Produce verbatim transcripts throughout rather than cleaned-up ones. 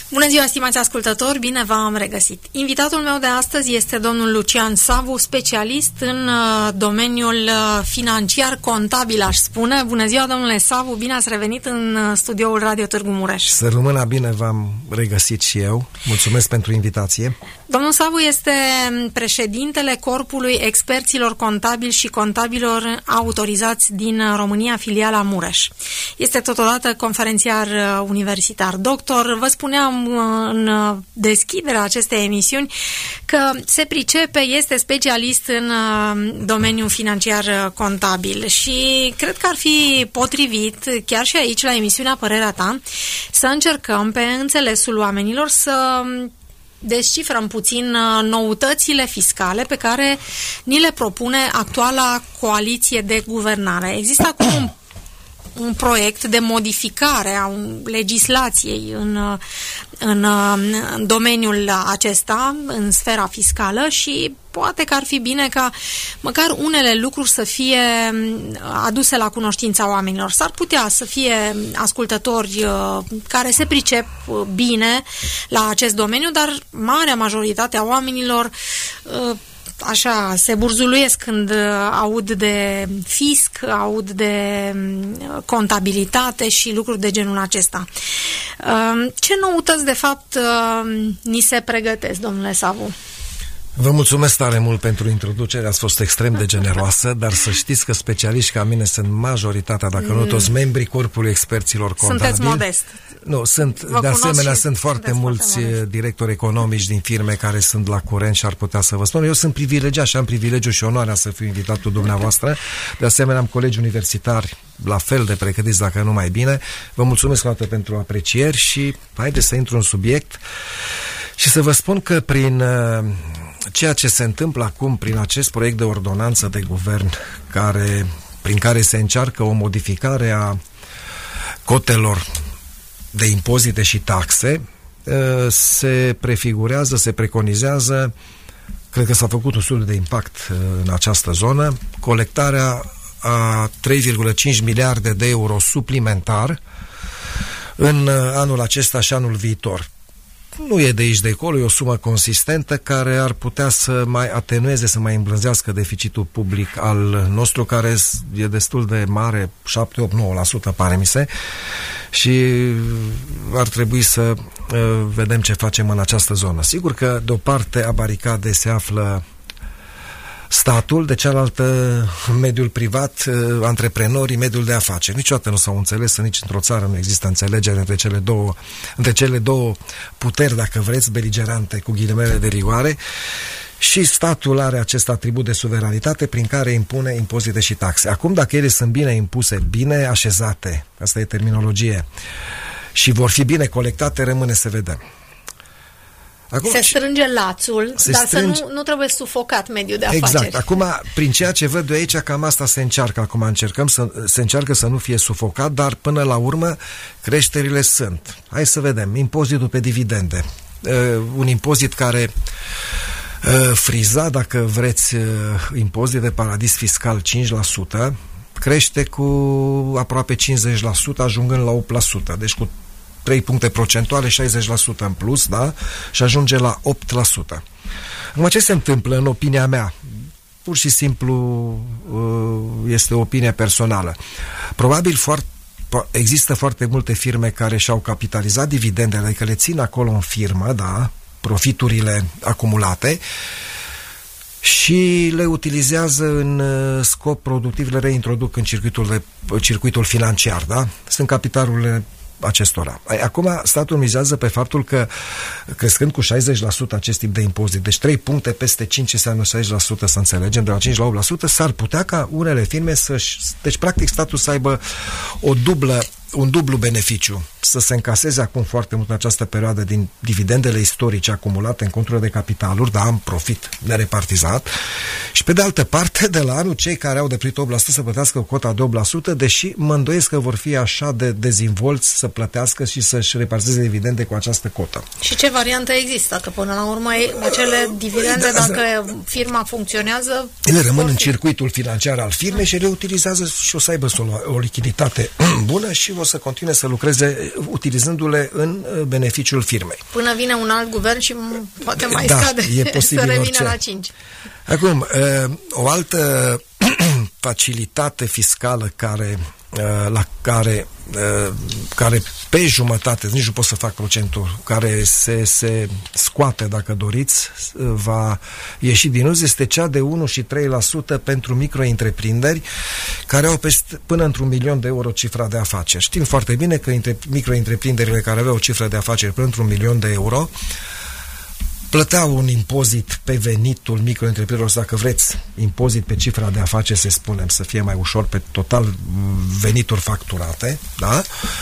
Bună ziua, stimați ascultători, bine v-am regăsit. Invitatul meu de astăzi este domnul Lucian Savu, specialist în domeniul financiar contabil, aș spune. Bună ziua, domnule Savu, bine ați revenit în studioul Radio Târgu Mureș. Să rămână bine, v-am regăsit și eu. Mulțumesc pentru invitație. Domnul Savu este președintele Corpului Experților Contabili și Contabilor Autorizați din România, filiala Mureș. Este totodată conferențiar universitar doctor. Vă spuneam în deschiderea acestei emisiuni că se pricepe, este specialist în domeniul financiar contabil și cred că ar fi potrivit, chiar și aici la emisiunea Părerea Ta, să încercăm pe înțelesul oamenilor să descifrăm puțin noutățile fiscale pe care ni le propune actuala coaliție de guvernare. Există acum un, un proiect de modificare a legislației în, în, în domeniul acesta, în sfera fiscală, și poate că ar fi bine ca măcar unele lucruri să fie aduse la cunoștința oamenilor. S-ar putea să fie ascultători uh, care se pricep bine la acest domeniu, dar marea majoritate a oamenilor uh, așa se burzuluiesc când aud de fisc, aud de contabilitate și lucruri de genul acesta. Uh, ce noutăți, de fapt, uh, ni se pregătesc, domnule Savu? Vă mulțumesc tare mult pentru introducere, ați fost extrem de generoasă, dar să știți că specialiști ca mine sunt majoritatea, dacă mm. nu toți, membrii Corpului Experților Contabili. Sunteți modest. Nu, sunt, Vă de asemenea, sunt foarte mulți foarte directori economici din firme care sunt la curent și ar putea să vă spun. Eu sunt privilegiat și am privilegiul și onoarea să fiu invitatul dumneavoastră. De asemenea, am colegi universitari la fel de pregătiți, dacă nu mai bine. Vă mulțumesc o dată pentru aprecieri și haideți să intru în subiect și să vă spun că prin ceea ce se întâmplă acum, prin acest proiect de ordonanță de guvern care, prin care se încearcă o modificare a cotelor de impozite și taxe, se prefigurează, se preconizează, cred că s-a făcut un studiu de impact în această zonă, colectarea a trei virgulă cinci miliarde de euro suplimentar în anul acesta și anul viitor. Nu e de aici de acolo, e o sumă consistentă care ar putea să mai atenueze, să mai îmblânzească deficitul public al nostru, care e destul de mare, șapte, opt, nouă la sută pare mi se, și ar trebui să uh, vedem ce facem în această zonă. Sigur că de o parte a baricadei se află statul, de cealaltă mediul privat, antreprenorii, mediul de afaceri. Niciodată nu s-au înțeles, nici într-o țară nu există înțelegere între cele două, între cele două puteri, dacă vreți, beligerante, cu ghilimele de rigoare, și statul are acest atribut de suveranitate prin care impune impozite și taxe. Acum, dacă ele sunt bine impuse, bine așezate, asta e terminologie, și vor fi bine colectate, rămâne să vedem. Acum, se strânge lațul, dar strânge... să nu, nu trebuie sufocat mediul de afaceri. Exact. Acum, prin ceea ce văd eu aici, cam asta se încearcă. Acum încercăm să, se încearcă să nu fie sufocat, dar până la urmă creșterile sunt. Hai să vedem. Impozitul pe dividende. Uh, un impozit care uh, friza, dacă vreți, uh, impozit de paradis fiscal cinci la sută, crește cu aproape cincizeci la sută, ajungând la opt la sută. Deci cu trei puncte procentuale, șaizeci la sută în plus, da? Și ajunge la opt la sută. Acum, ce se întâmplă, în opinia mea? Pur și simplu este o opinie personală. Probabil foarte, există foarte multe firme care și-au capitalizat dividendele, adică le țin acolo în firmă, da? Profiturile acumulate, și le utilizează în scop productiv, le reintroduc în circuitul, de, circuitul financiar, da? Sunt capitalurile acestora. Acum statul mizează pe faptul că, crescând cu șaizeci la sută acest tip de impozit, deci trei puncte peste cinci înseamnă șaizeci la sută, să înțelegem, de la cinci la opt la sută, s-ar putea ca unele firme să-și... Deci, practic, statul să aibă o dublă, un dublu beneficiu, să se încaseze acum foarte mult în această perioadă din dividendele istorice acumulate în conturile de capitaluri, dar am profit nerepartizat, și pe de altă parte, de la anul, cei care au de plătit opt la sută să plătească cota de opt la sută, deși mă îndoiesc că vor fi așa de dezvolți să plătească și să-și repartizeze dividende cu această cotă. Și ce variantă există? Că până la urmă acele dividende, da, dacă firma funcționează, ele rămân în circuitul financiar al firmei și le utilizează și o să aibă o lichiditate bună și o să continue să lucreze utilizându-le în beneficiul firmei. Până vine un alt guvern și poate mai da, scade e posibil să revină orice. la cinci. Acum, o altă facilitate fiscală care, la care, care pe jumătate, nici nu pot să fac procentul, care se, se scoate, dacă doriți, va ieși din uz, este cea de unu și trei la sută pentru micro-întreprinderi care au peste, până într-un milion de euro cifra de afaceri. Știm foarte bine că micro-întreprinderile care aveau o cifră de afaceri până într-un milion de euro plăteau un impozit pe venitul micro-întreprinderilor, dacă vreți, impozit pe cifra de afaceri, să spunem, să fie mai ușor, pe total venituri facturate, da?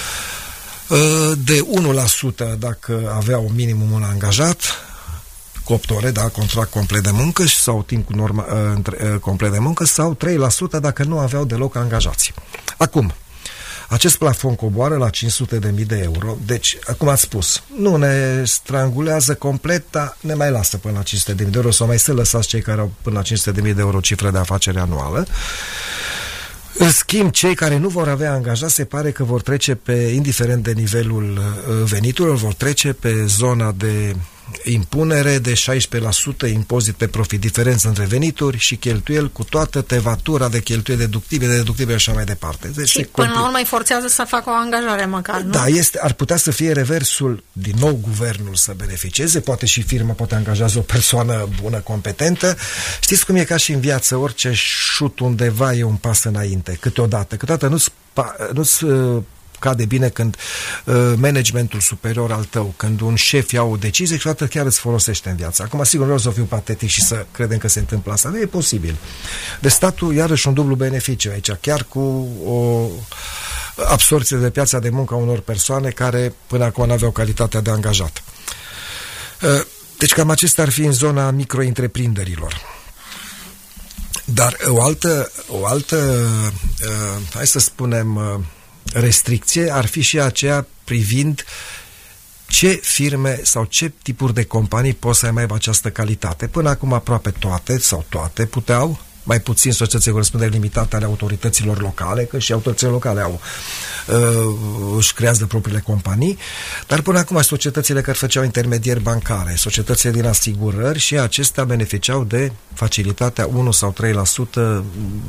De unu la sută dacă aveau minimum un angajat, cu opt ore, da, contract complet de muncă sau timp cu norma, complet de muncă, sau trei la sută dacă nu aveau deloc angajați. Acum, acest plafon coboară la cinci sute de mii de euro, deci, acum ați spus, nu ne strangulează complet, dar ne mai lasă până la cinci sute de mii de euro, sau mai să lăsați cei care au până la cinci sute de mii de euro cifră de afacere anuală. În schimb, cei care nu vor avea angajați se pare că vor trece pe, indiferent de nivelul veniturilor, vor trece pe zona de impunere de șaisprezece la sută impozit pe profit, diferență între venituri și cheltuieli, cu toată tevatura de cheltuieli deductibile, deductibile și așa mai departe. Deci și până la urmă îi forțează să facă o angajare măcar, nu? Da, este, ar putea să fie reversul, din nou guvernul să beneficieze, poate și firma, poate angajează o persoană bună, competentă. Știți cum e ca și în viață, orice șut undeva e un pas înainte, câteodată. Câteodată nu-ți, nu-ți cade bine când uh, managementul superior al tău, când un șef ia o decizie, și toată chiar îți folosește în viață. Acum, sigur, vreau să fiu patetic și să credem că se întâmplă asta. Nu e posibil. De statul, iarăși, un dublu beneficiu aici, chiar cu o absorție de piața de muncă a unor persoane care până acum nu aveau calitatea de angajat. Uh, deci, cam acestea ar fi în zona micro-întreprinderilor. Dar o altă, o altă uh, hai să spunem, uh, restricție ar fi și aceea privind ce firme sau ce tipuri de companii pot să aibă această calitate. Până acum aproape toate sau toate puteau, mai puțin societății corespondere limitate ale autorităților locale, că și autoritățile locale au uh, își creează propriile companii, dar până acum societățile care făceau intermedieri bancare, societățile din asigurări, și acestea beneficiau de facilitatea unu sau trei la sută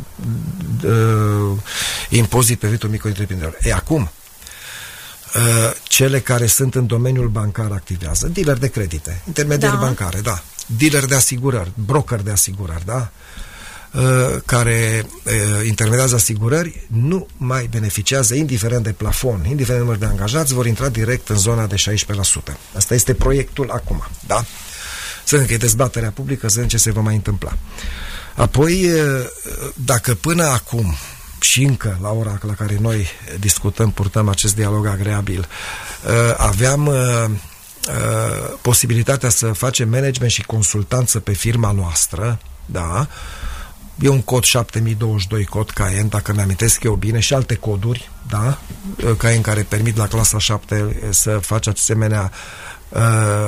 uh, impozit pe venitul micro-întreprinderilor. E acum, uh, cele care sunt în domeniul bancar activează, dealer de credite, intermedieri da. bancare, da, dealer de asigurări, broker de asigurări, da, care uh, intermediază asigurări, nu mai beneficiază, indiferent de plafon, indiferent de număr de angajați, vor intra direct în zona de șaisprezece la sută. Asta este proiectul acum, da? Să vedem că e dezbaterea publică, să vedem ce se va mai întâmpla. Apoi, uh, dacă până acum și încă la ora la care noi discutăm, purtăm acest dialog agreabil, uh, aveam uh, uh, posibilitatea să facem management și consultanță pe firma noastră, da? E un cod șapte mii douăzeci și doi, cod Cayenne, dacă mi-amintesc eu bine, și alte coduri, da? Cayenne care permit la clasa șapte să faci asemenea uh,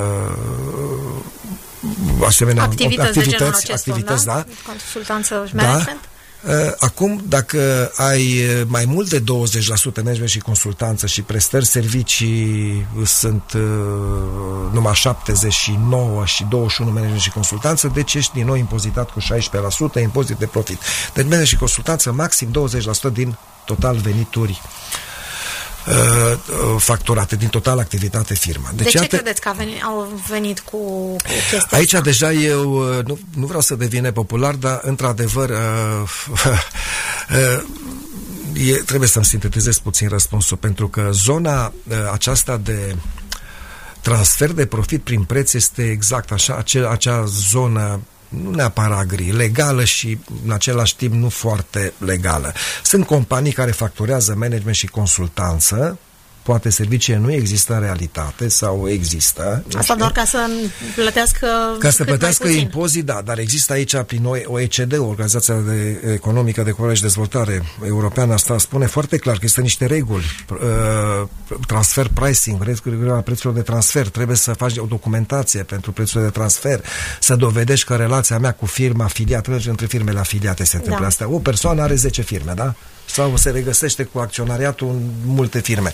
asemenea activități, activități, acestor, activități da? da? Consultanță și management? Da? Acum, dacă ai mai mult de douăzeci la sută management și consultanță și prestări servicii sunt uh, numai șaptezeci și nouă și douăzeci și unu management și consultanță, deci ești din nou impozitat cu șaisprezece la sută impozit de profit. Deci management și consultanță maxim douăzeci la sută din total venituri uh, facturate, din total activitate firma. Deci, de ce iată, credeți că a venit, au venit cu, cu chestia aici asta? Deja eu nu, nu vreau să devin nepopular, dar într-adevăr uh, uh, e, trebuie să-mi sintetizez puțin răspunsul, pentru că zona uh, aceasta de transfer de profit prin preț este exact așa, acea, acea zonă nu neapărat gri, legală și în același timp nu foarte legală. Sunt companii care facturează management și consultanță, poate serviciile nu există în realitate sau există. Asta doar ca să plătească Ca să plătească impozit, da, dar există aici prin O E C D, Organizația de Economică de Cooperare și Dezvoltare Europeană, asta spune foarte clar că există niște reguli, transfer pricing, regulile prețurilor de transfer, trebuie să faci o documentație pentru prețurile de transfer, să dovedești că relația mea cu firma afiliată, între firmele afiliate se întâmplă da. Asta. O persoană are zece firme, da? Sau se regăsește cu acționariatul în multe firme.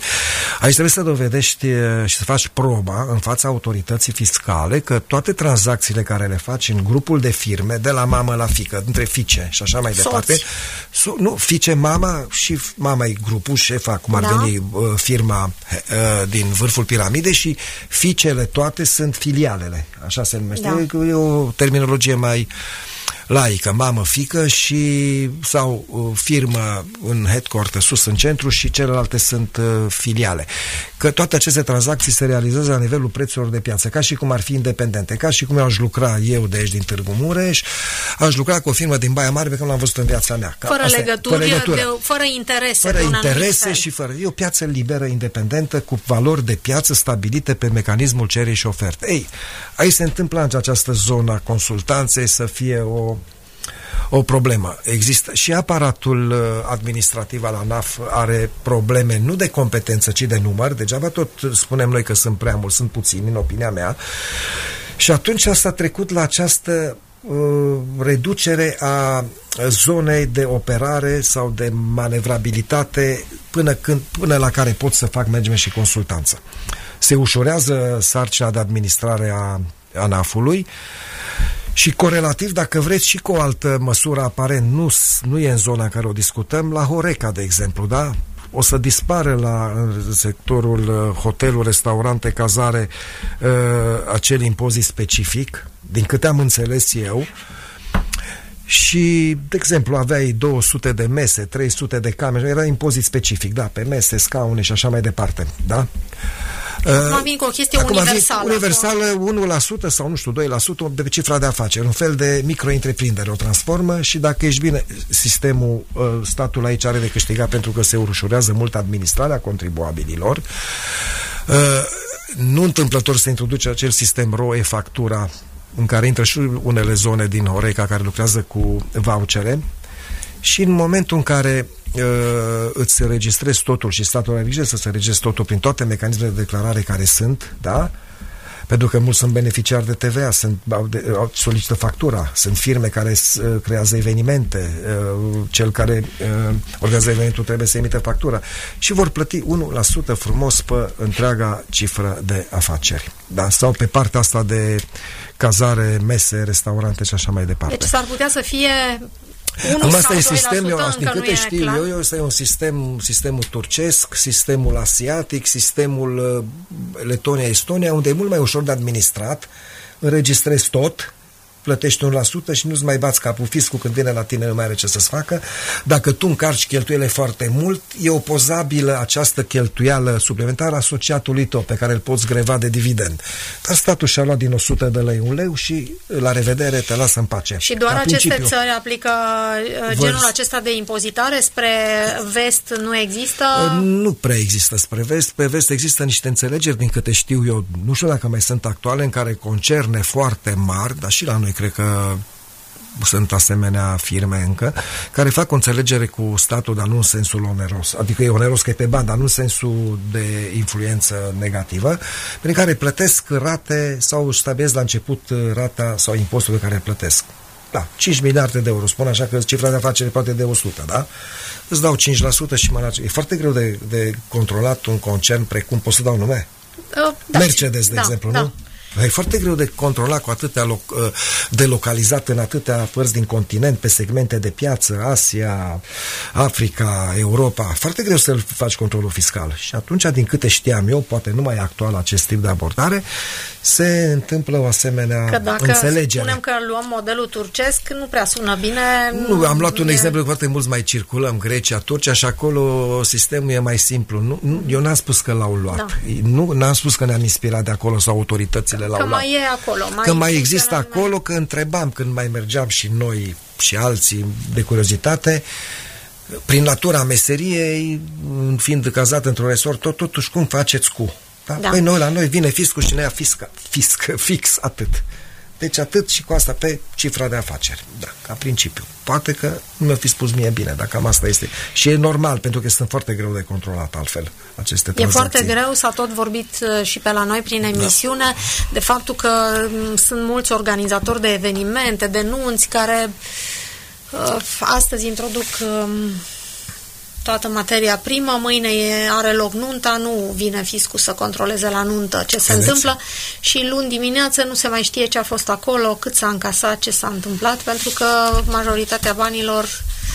Aici trebuie să dovedești și să faci proba în fața autorității fiscale că toate tranzacțiile care le faci în grupul de firme, de la mamă la fiică, între fiice și așa mai Soți. departe, su, nu, fiice, mama și mama e grupul, șefa, cum ar da. veni uh, firma uh, din vârful piramidei, și fiicele toate sunt filialele, așa se numește. Da. E o terminologie mai laică, mamă, fică și sau uh, firmă în headquarter, sus în centru, și celelalte sunt uh, filiale. Că toate aceste tranzacții se realizează la nivelul prețurilor de piață, ca și cum ar fi independente, ca și cum aș lucra eu de aici din Târgu Mureș, aș lucra cu o firmă din Baia Mare pe care l-am văzut în viața mea. Ca fără, asta, legături, fără legătură, de, fără interese. Fără interese și fără... E o piață liberă, independentă, cu valori de piață stabilite pe mecanismul cerere și ofertă. Ei, aici se întâmplă în această zonă a consultanței să fie o o problemă. Există și aparatul administrativ al ANAF are probleme nu de competență, ci de număr. Degeaba tot spunem noi că sunt prea mulți, sunt puțini, în opinia mea. Și atunci s-a trecut la această uh, reducere a zonei de operare sau de manevrabilitate până, când, până la care pot să fac management și consultanță. Se ușurează sarcina de administrare a ANAF-ului. Și corelativ, dacă vreți, și cu o altă măsură aparent nu, nu e în zona în care o discutăm, la Horeca, de exemplu, da? O să dispară la în sectorul hotelul, restaurante, cazare uh, acel impozit specific, din câte am înțeles eu. Și, de exemplu, aveai două sute de mese, trei sute de camere, era impozit specific, da, pe mese, scaune și așa mai departe, da? Acum vin cu o chestie Acum universală. Universală, unu la sută sau nu știu, doi la sută de cifra de afaceri. Un fel de micro-întreprindere o transformă și dacă ești bine, sistemul, statul aici are de câștigat pentru că se ușurează mult administrarea contribuabililor. Nu întâmplător se introduce acel sistem R O E factura în care intră și unele zone din Horeca care lucrează cu vouchere și în momentul în care uh, îți registrezi totul și statul are grijă să se registrezi totul prin toate mecanismele de declarare care sunt, da? Pentru că mulți sunt beneficiari de T V A, sunt, solicită factura, sunt firme care uh, creează evenimente, uh, cel care uh, organizează evenimentul trebuie să emită factura și vor plăti unu la sută frumos pe întreaga cifră de afaceri, da? Sau pe partea asta de cazare, mese, restaurante și așa mai departe. Deci s-ar putea să fie Acum asta e sistem, eu, din câte știu clar. eu, ăsta e un sistem, sistemul turcesc, sistemul asiatic, sistemul uh, Letonia-Estonia, unde e mult mai ușor de administrat, înregistrezi tot, plătești unu la sută și nu-ți mai bați capul, fiscul când vine la tine nu mai are ce să-ți facă. Dacă tu încarci cheltuiele foarte mult, e opozabilă această cheltuială suplimentară asociatului tău, pe care îl poți greva de dividend. Dar statul și-a luat din o sută de lei un leu și la revedere, te lasă în pace. Și doar la aceste principiu, țări aplică genul vă... acesta de impozitare? Spre vest nu există? Nu prea există spre vest. Pe vest există niște înțelegeri, din câte știu eu, nu știu dacă mai sunt actuale, în care concerne foarte mari, dar și la noi cred că sunt asemenea firme încă, care fac o înțelegere cu statul, dar nu în sensul oneros. Adică e oneros că e pe bani, dar nu în sensul de influență negativă, prin care plătesc rate sau stabilesc la început rata sau impostul pe care îl plătesc. Da, cinci miliarde de euro, spun așa că cifra de afacere poate de o sută, da? Îți dau cinci la sută și mă. E foarte greu de, de controlat un concern precum, pot să dau nume? Uh, da, Mercedes, de da, exemplu, da. nu? E foarte greu de controlat cu atâtea loc, de localizat în atâtea părți din continent, pe segmente de piață, Asia, Africa, Europa. Foarte greu să faci controlul fiscal. Și atunci, din câte știam eu, poate nu mai e actual acest tip de abordare, se întâmplă o asemenea că dacă înțelegere. spunem că luăm modelul turcesc, nu prea sună bine. Nu, am luat un e... exemplu, foarte mulți mai circulăm, Grecia, Turcia, și acolo sistemul e mai simplu. Nu, nu, eu n-am spus că l-au luat. Da. Nu, n-am spus că ne-am inspirat de acolo sau autoritățile că mai e acolo. Mai că mai există acolo, mai... că întrebam când mai mergeam și noi și alții de curiozitate, prin natura meseriei, fiind cazat într-un resort, tot, totuși cum faceți cu? Da? Da. Păi noi, la noi vine fiscul și ne ia fiscă, fiscă, fix, atât. Deci atât și cu asta pe cifra de afaceri. Da, ca principiu. Poate că nu mi-a fi spus mie bine, dacă cam asta este. Și e normal, pentru că sunt foarte greu de controlat altfel aceste tranzacții. E foarte greu, s-a tot vorbit și pe la noi prin emisiune, da. de faptul că sunt mulți organizatori de evenimente, de nunți, care uh, astăzi introduc uh, toată materia primă, mâine e, are loc nunta, nu vine fiscul să controleze la nuntă ce se Vedeți? întâmplă și luni dimineață nu se mai știe ce a fost acolo, cât s-a încasat, ce s-a întâmplat, pentru că majoritatea banilor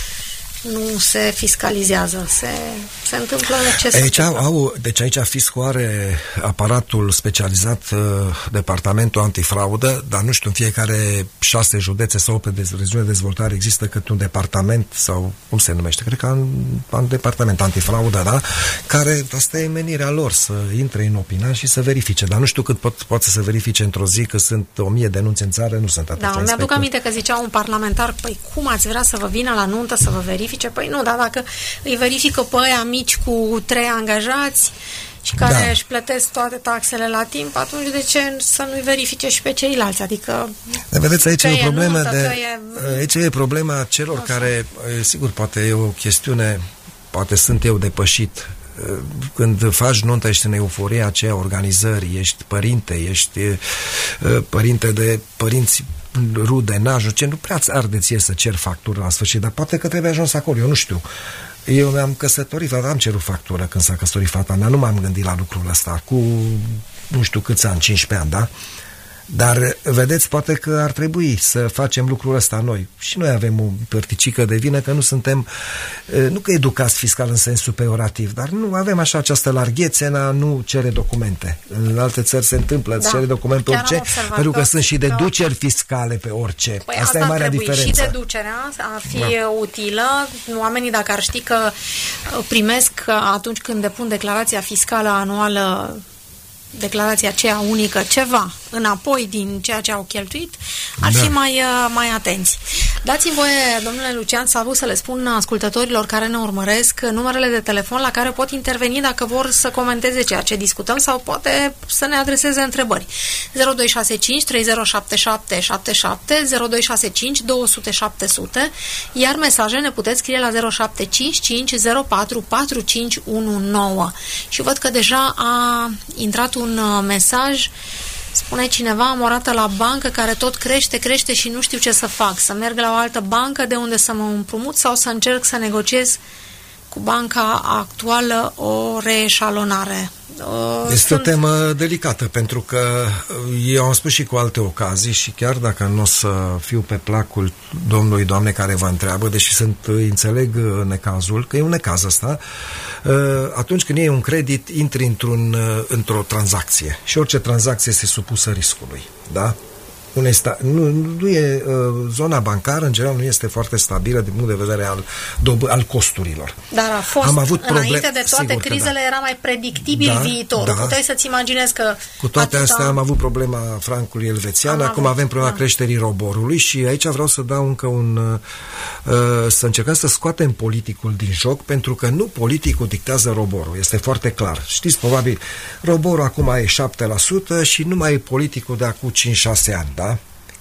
nu se fiscalizează, se, se întâmplă ce se aici întâmplă. Au, deci aici fiscul are aparatul specializat, uh, departamentul antifraudă, dar nu știu, în fiecare șase județe sau pe regiune de dezvoltare există cât un departament sau cum se numește, cred că un, un departament antifraudă, da? Care, asta e menirea lor, să intre în opinar și să verifice, dar nu știu cât pot, pot să se verifice într-o zi, că sunt o mie de denunțe în țară, nu sunt atâția. Da, mi-aduc aminte că zicea un parlamentar, păi cum ați vrea să vă vină la nuntă să vă verifice? Păi nu, dar dacă îi verifică pe aia mici cu trei angajați și care da. își plătesc toate taxele la timp, atunci de ce să nu-i verifice și pe ceilalți? Adică... De vedeți, aici e o problemă nuntă, de... e... Aici e problema celor Așa. care, sigur, poate e o chestiune, poate sunt eu depășit. Când faci nuntă, ești în euforia aceea organizării, ești părinte, ești părinte de părinți rude, n-ajung, ce nu prea-ți arde ție să cer factură la sfârșit, dar poate că trebuie ajuns acolo, eu nu știu. Eu mi-am căsătorit, am cerut factură când s-a căsătorit fata mea, nu m-am gândit la lucrul ăsta, cu nu știu câți ani, cincisprezece ani, da? Dar, vedeți, poate că ar trebui să facem lucrul ăsta noi. Și noi avem o părticică de vină că nu suntem, nu că educați fiscal în sensul peorativ, dar nu avem așa această larghețe în a nu cere documente. În alte țări se întâmplă, da. cere documente pe orice, pentru că sunt și deduceri fiscale pe orice. Păi asta, asta e marea diferență. Și deducerea ar fi da. utilă. Oamenii, dacă ar ști că primesc atunci când depun declarația fiscală anuală, declarația aceea unică, ceva înapoi din ceea ce au cheltuit, ar da. fi mai, mai atenți. Dați-mi voie, domnule Lucian Savu, să le spun ascultătorilor care ne urmăresc numerele de telefon la care pot interveni dacă vor să comenteze ceea ce discutăm sau poate să ne adreseze întrebări. zero doi șase cinci trei zero șapte șapte șapte șapte, zero doi șase cinci două zero zero șapte zero zero, iar mesaje ne puteți scrie la zero șapte cinci cinci zero patru patru cinci unu nouă. Și văd că deja a intrat un mesaj. Spune cineva, am o rată la bancă care tot crește, crește și nu știu ce să fac. Să merg la o altă bancă de unde să mă împrumut sau să încerc să negociez cu banca actuală o reeșalonare. Este Sunt... o temă delicată, pentru că eu am spus și cu alte ocazii și chiar dacă nu o să fiu pe placul domnului, doamne care vă întreabă, deși sunt, înțeleg necazul, că e un necaz ăsta, atunci când iei un credit, intri într-un, într-o tranzacție și orice tranzacție este supusă riscului, da? Nu, nu e, zona bancară în general nu este foarte stabilă din punct de vedere al, al costurilor. Dar a fost, am avut înainte problem, de toate crizele, da. era mai predictibil da, viitorul. Da. Puteai să-ți imaginezi că... Cu toate atâta... astea am avut problema francului elvețian, am acum avut, avem problema da. creșterii roborului și aici vreau să dau încă un... Uh, să încercăm să scoatem politicul din joc, pentru că nu politicul dictează roborul, este foarte clar. Știți, probabil, roborul acum e șapte la sută și nu mai e politicul de acum cinci șase ani, da?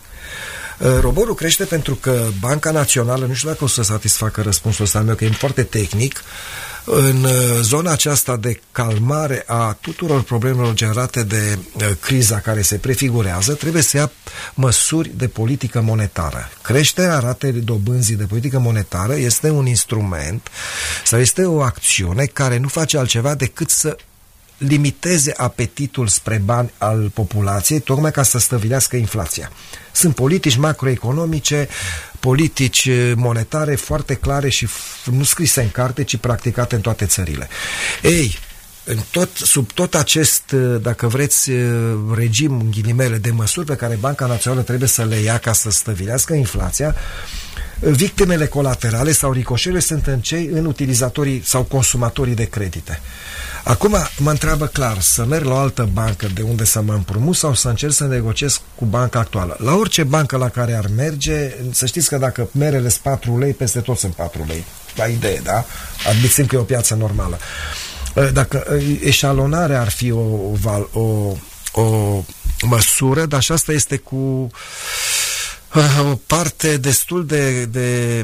Roborul crește pentru că Banca Națională, nu știu dacă o să satisfacă răspunsul ăsta meu, că e foarte tehnic, în zona aceasta de calmare a tuturor problemelor generate de criza care se prefigurează, trebuie să ia măsuri de politică monetară. Creșterea ratei dobânzii de politică monetară este un instrument sau este o acțiune care nu face altceva decât să limiteze apetitul spre bani al populației, tocmai ca să stăvilească inflația. Sunt politici macroeconomice, politici monetare foarte clare și nu scrise în carte, ci practicate în toate țările. Ei, în tot, sub tot acest, dacă vreți, regim, în ghilimele, de măsuri pe care Banca Națională trebuie să le ia ca să stăvilească inflația, victimele colaterale sau ricoșele sunt în cei în utilizatorii sau consumatorii de credite. Acum mă întreabă clar, să merg la o altă bancă de unde să mă împrumut sau să încerc să negociez cu banca actuală. La orice bancă la care ar merge, să știți că dacă merele sunt patru lei, peste tot sunt patru lei. La idee, da? Admițând că e o piață normală. Dacă eșalonarea ar fi o, o, o măsură, dar și asta este cu o parte destul de, de,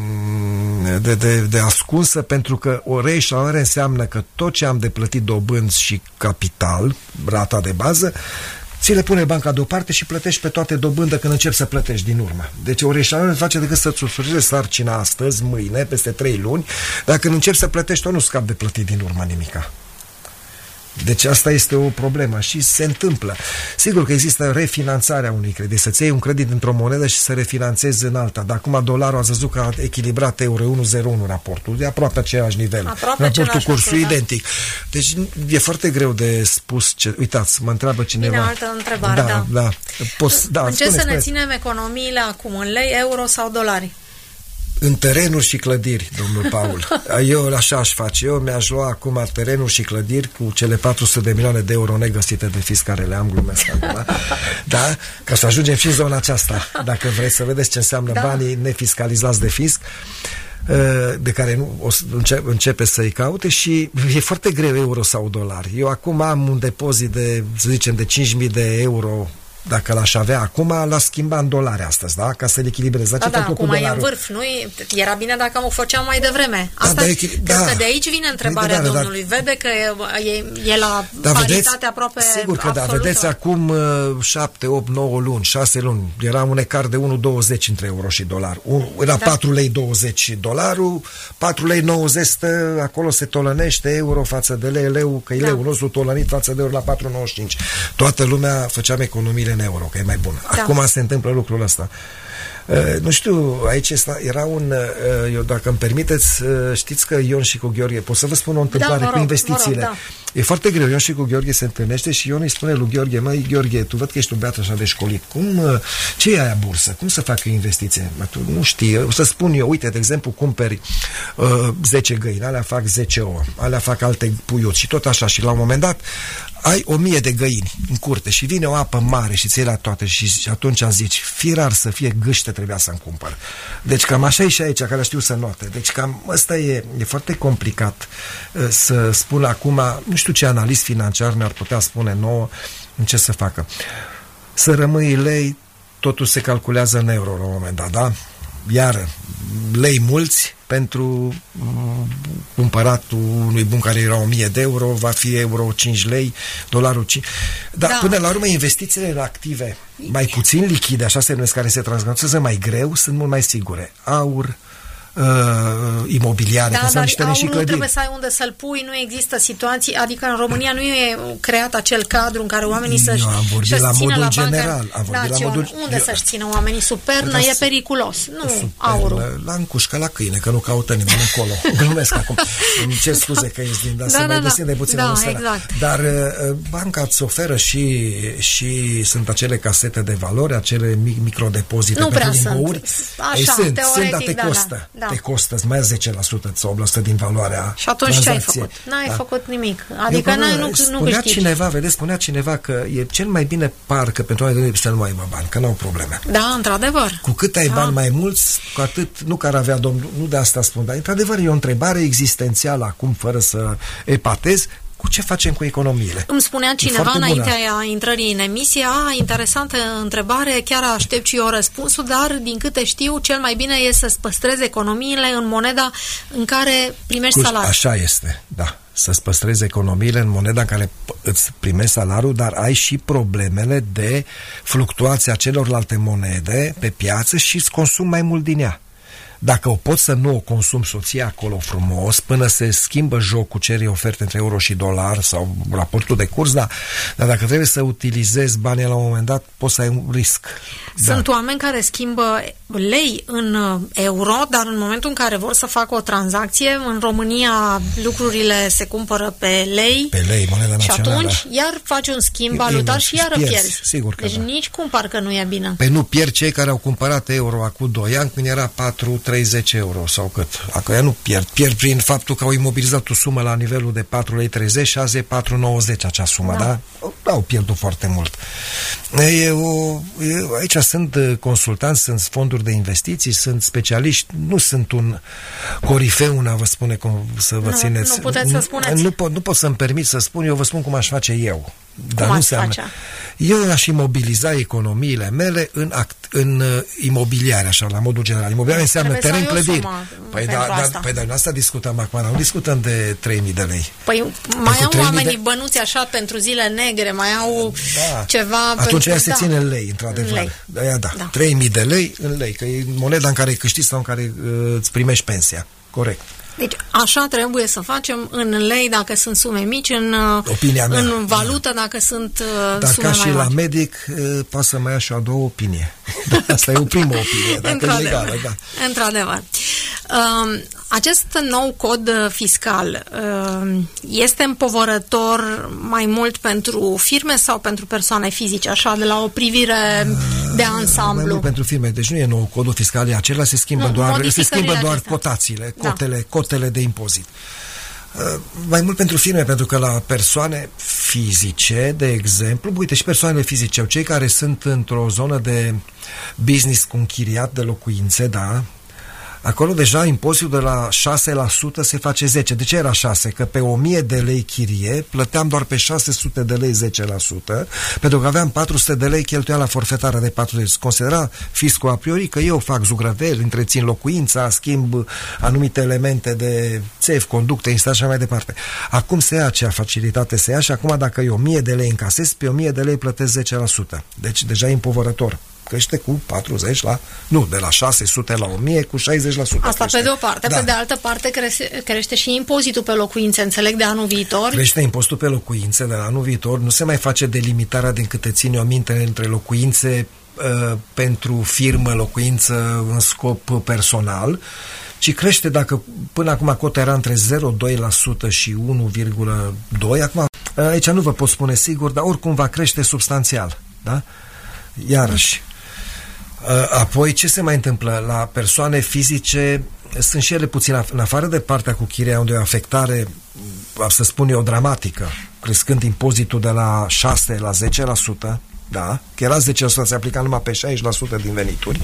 de, de, de ascunsă, pentru că o reeșalonare înseamnă că tot ce am de plătit dobânzi și capital, rata de bază, ți le pune banca deoparte și plătești pe toate dobândă când începi să plătești din urmă. Deci o reșalare nu face decât să-ți ușureze sarcina astăzi, mâine, peste trei luni, dar când începi să plătești, tu nu scapi de plătit din urmă nimica. Deci asta este o problemă și se întâmplă. Sigur că există refinanțarea unui credit, să-ți iei un credit într-o monedă și să refinanțezi în alta. Dar acum dolarul a văzut că a echilibrat euro unu virgulă zero unu raportul, e aproape același nivel. Aproape raportul cursul lucru, identic. Deci e foarte greu de spus ce... Uitați, mă întreabă cineva. Bine, altă întrebare, da. da. da. Poți, da în ce spune, să ne spune. ținem economiile acum? În lei, euro sau dolari? În terenuri și clădiri, domnul Paul. Eu așa aș face. Eu mi-aș lua acum terenuri și clădiri cu cele patru sute de milioane de euro negăsite de fisc care le am, glumesc acum. Da? Ca să ajungem și în zona aceasta. Dacă vreți să vedeți ce înseamnă da. banii nefiscalizați de fisc, de care nu o să începe, începe să-i caute și e foarte greu euro sau dolari. Eu acum am un depozit de, să zicem, de cinci mii de euro. Dacă l-aș avea acum, l-aș schimba în dolari astăzi, da? Ca să-l echilibreze. Da, da, acum e în vârf, nu? Era bine dacă o făceam mai devreme. Asta, da, da, da. Că de aici vine întrebarea da, da, domnului. Da. Vede că e, e la da, paritate vedeți, aproape sigur că absolută. Da, vedeți acum șapte, opt, nouă luni, șase luni, era un ecar de unu virgulă douăzeci între euro și dolar. Un, era da. patru lei douăzeci dolarul, patru lei nouăzeci stă, acolo se tolănește euro față de lei, leu, că e da. leu nostru tolănit față de euro la patru nouăzeci și cinci. Toată lumea făceam economiile în euro, că e mai bună. Da. Acum se întâmplă lucrul ăsta. Uh, nu știu, aici era un... Uh, eu, dacă îmi permiteți, uh, știți că Ion și cu Gheorghe, pot să vă spun o întâmplare da, rog, cu investițiile. Rog, da. E foarte greu. Ion și cu Gheorghe se întâlnește și Ion îi spune lui Gheorghe, măi, Gheorghe, tu văd că ești un beat așa de școlit. Cum, uh, ce e aia bursă? Cum să facă investiție? Tu nu știi. O să spun eu, uite, de exemplu, cumperi uh, zece găini, alea fac zece ouă, alea fac alte puiuți și tot așa. Și la un moment dat ai o mie de găini în curte și vine o apă mare și ți-ai la toate și atunci am zici, fi rar să fie gâște, trebuia să-mi cumpăr. Deci cam așa e și aici, care știu să note. Deci cam ăsta e, e foarte complicat uh, să spun acum, nu știu ce analist financiar ne-ar putea spune nouă în ce să facă. Să rămâi lei, totul se calculează în euro la un moment dat, da? Iar lei mulți pentru uh, cumpăratul unui bun care era o mie de euro, va fi euro cinci lei, dolarul cinci. Dar da. Până la urmă investițiile în active mai puțin lichide, așa se numesc, care se transformează mai greu, sunt mult mai sigure. Aur, Uh, imobiliare, da, dar niște și nu trebuie să ai unde să-l pui, nu există situații, adică în România nu e creat acel cadru în care oamenii să-și să țină la general, bancă. Da, la modul, unde eu, să-și țină oamenii? Supernă e periculos, nu supernă, aurul. La încușcă la câine, că nu caută nimeni încolo. Glumesc acum. Îmi cer scuze că ești din, dar da, să da, mai găsim da, de puțin da, exact. Dar uh, banca îți oferă și, și sunt acele casete de valori, acele microdepozite nu prea sunt. Așa, Ei, sunt, teoretic, sunt, te costă. Da, da. Te costă mai zece la sută sau la sută din valoarea și atunci ce ai făcut? N-ai da. făcut nimic. Adică n-ai, nu, nu câștigi. Cineva, vedeți, spunea cineva că e cel mai bine parcă pentru oameni să nu aibă bani, că n-au probleme. Da, într-adevăr. Cu cât ai da. bani mai mulți, cu atât, nu că ar avea domnul, nu de asta spun, dar într-adevăr e o întrebare existențială acum, fără să epatez, cu ce facem cu economiile? Îmi spunea cineva înaintea intrării în emisie, a, interesantă întrebare, chiar aștept și eu răspunsul, dar din câte știu, cel mai bine e să-ți păstrezi economiile în moneda în care primești cu, salariul. Așa este, da. Să-ți păstrezi economiile în moneda în care îți primești salariul, dar ai și problemele de fluctuația celorlalte monede pe piață și îți consumi mai mult din ea. Dacă o poți să nu o consumi soția acolo frumos, până se schimbă jocul cererii oferte între euro și dolar sau raportul de curs, da, dar dacă trebuie să utilizezi banii la un moment dat, poți să ai un risc. Sunt da. oameni care schimbă lei în euro, dar în momentul în care vor să facă o tranzacție, în România lucrurile se cumpără pe lei, pe lei, moneda națională. Și atunci iar faci un schimb valutar și iară pierzi. pierzi. Sigur că deci da. nici cum parcă nu e bine. Pe nu pierd cei care au cumpărat euro acum doi ani când era patru treizeci euro sau cât. Acum ea nu pierd. Pierd prin faptul că au imobilizat o sumă la nivelul de patru lei treizeci și azi e patru nouăzeci acea sumă, da? da? Au pierdut foarte mult. E o, e, aici sunt consultanți, sunt fonduri de investiții, sunt specialiști, nu sunt un corifeu, una vă spune cum să vă nu, țineți. Nu puteți să spuneți. Nu pot, nu pot să-mi permit să spun, eu vă spun cum aș face eu. Dar nu înseamnă. Eu aș imobiliza economiile mele în, act, în uh, imobiliare, așa, la modul general. Imobiliare înseamnă teren, clădiri. Păi da, da, păi da, noi asta discutăm acum, nu discutăm de trei mii de lei. Păi mai au oamenii de... bănuți așa pentru zile negre, mai au da. ceva... Atunci ea se da. ține în lei, într-adevăr. Lei. Da, da. da. trei mii de lei în lei, că e moneda în care câștigi sau în care uh, îți primești pensia. Corect. Deci așa trebuie să facem în lei dacă sunt sume mici, în, în valută dacă sunt Dar sume ca mai și mari. La medic poate să mai ia și a doua opinie. Asta e o primă opinie, dacă e legală. Da. Într-adevăr. Acest nou cod fiscal este împovărător mai mult pentru firme sau pentru persoane fizice, așa, de la o privire de ansamblu? Mai mult pentru firme. Deci nu e nou codul fiscal, e acela, se schimbă nu, doar, se schimbă doar cotațiile, cotele, da. cotele de impozit. Uh, mai mult pentru firme, pentru că la persoane fizice, de exemplu, uite, și persoanele fizice, cei care sunt într-o zonă de business cu închiriat de locuințe, da, acolo deja impozitul de la șase la sută se face zece. De ce era șase? Că pe o mie de lei chirie plăteam doar pe șase sute de lei zece la sută, pentru că aveam patru sute de lei cheltuială forfetară de patruzeci. Considera fiscul a priori că eu fac zugrăveli, întrețin locuința, schimb anumite elemente de țevi, conducte, instalații și mai departe. Acum se ia acea facilitate, se ia și acum dacă eu o mie de lei încasez, pe o mie de lei plătesc zece la sută. Deci deja e împovărător. Crește cu patruzeci la... Nu, de la șase sute la o mie cu șaizeci la sută. Asta crește. Pe de o parte. Da. Pe de altă parte crește, crește și impozitul pe locuințe, înțeleg, de anul viitor. Crește impozitul pe locuințe de la anul viitor. Nu se mai face delimitarea, din câte țin eu minte, între locuințe uh, pentru firmă, locuință în scop personal, ci crește, dacă până acum cota era între zero virgulă doi la sută și unu virgulă doi la sută, acum aici nu vă pot spune sigur, dar oricum va crește substanțial. Da? Iarăși. Apoi, ce se mai întâmplă? La persoane fizice sunt și ele puțin, în afară de partea cu chiria, unde e o afectare, să spun eu, dramatică, crescând impozitul de la șase la zece la sută, da, că era zece la sută, se aplica numai pe șaizeci la sută din venituri.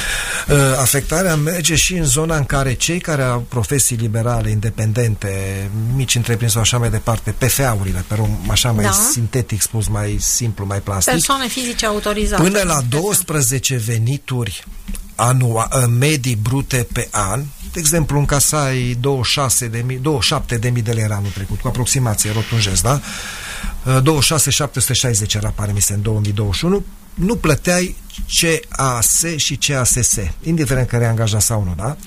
Afectarea merge și în zona în care cei care au profesii liberale, independente, mici întreprinderi sau așa mai departe, P F A-urile, pe rom, așa mai da. sintetic spus, mai simplu, mai plastic. Persoane fizice autorizate. Până la douăsprezece venituri anua, medii brute pe an, de exemplu, încasai douăzeci și șase de mii, douăzeci și șapte de mii de lei anul trecut, cu aproximație, rotunjesc, da? douăzeci și șase mii șapte sute șaizeci era, pare mi se, în două mii douăzeci și unu, nu plăteai C A S și C A S S, indiferent că erai angajat sau nu, da?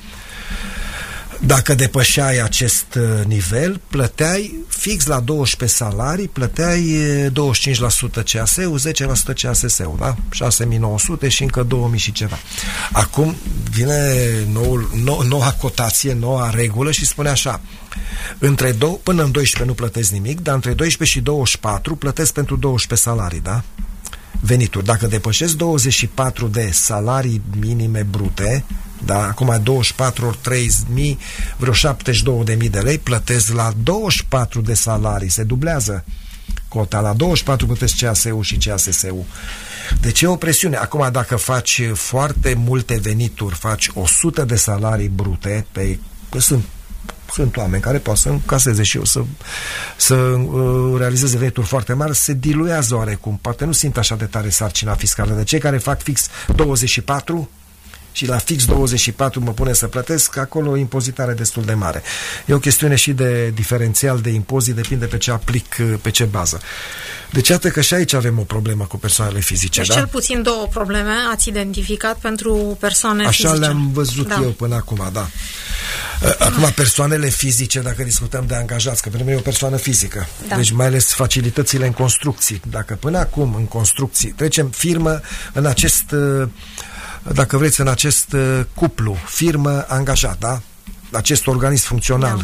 Dacă depășeai acest nivel, plăteai fix la doisprezece salarii, plăteai douăzeci și cinci la sută C A S-ul, zece la sută C A S S-ul, da? șase mii nouă sute și încă două mii și ceva. Acum vine noul, nou, noua cotație, noua regulă și spune așa: între două, până în doisprezece nu plătesc nimic, dar între doisprezece și douăzeci și patru plătesc pentru doisprezece salarii, da? Venituri. Dacă depășesc douăzeci și patru de salarii minime brute, da, acum douăzeci și patru ori trei mii, vreo șaptezeci și două de mii de lei, plătesc la douăzeci și patru de salarii, se dublează cota, la douăzeci și patru plătesc C A S-ul și C A S S-ul. Deci e o presiune. Acum, dacă faci foarte multe venituri, faci o sută de salarii brute, pe, sunt Sunt oameni care pot să încaseze și eu să, să uh, realizeze venituri foarte mari, se diluează oarecum. Poate nu simt așa de tare sarcina fiscală. De cei care fac fix douăzeci și patru și la fix douăzeci și patru mă pune să plătesc, acolo o impozitare destul de mare. E o chestiune și de diferențial de impozit, depinde pe ce aplic, pe ce bază. Deci iată că și aici avem o problemă cu persoanele fizice. Deci da? cel puțin două probleme ați identificat pentru persoane Așa fizice. Așa le-am văzut da. eu până acum, da. Acum, persoanele fizice, dacă discutăm de angajați, că pentru mine e o persoană fizică, da. Deci mai ales facilitățile în construcții. Dacă până acum în construcții trecem firmă în acest, dacă vreți, în acest cuplu, firmă-angajat, da? Acest organism funcțional,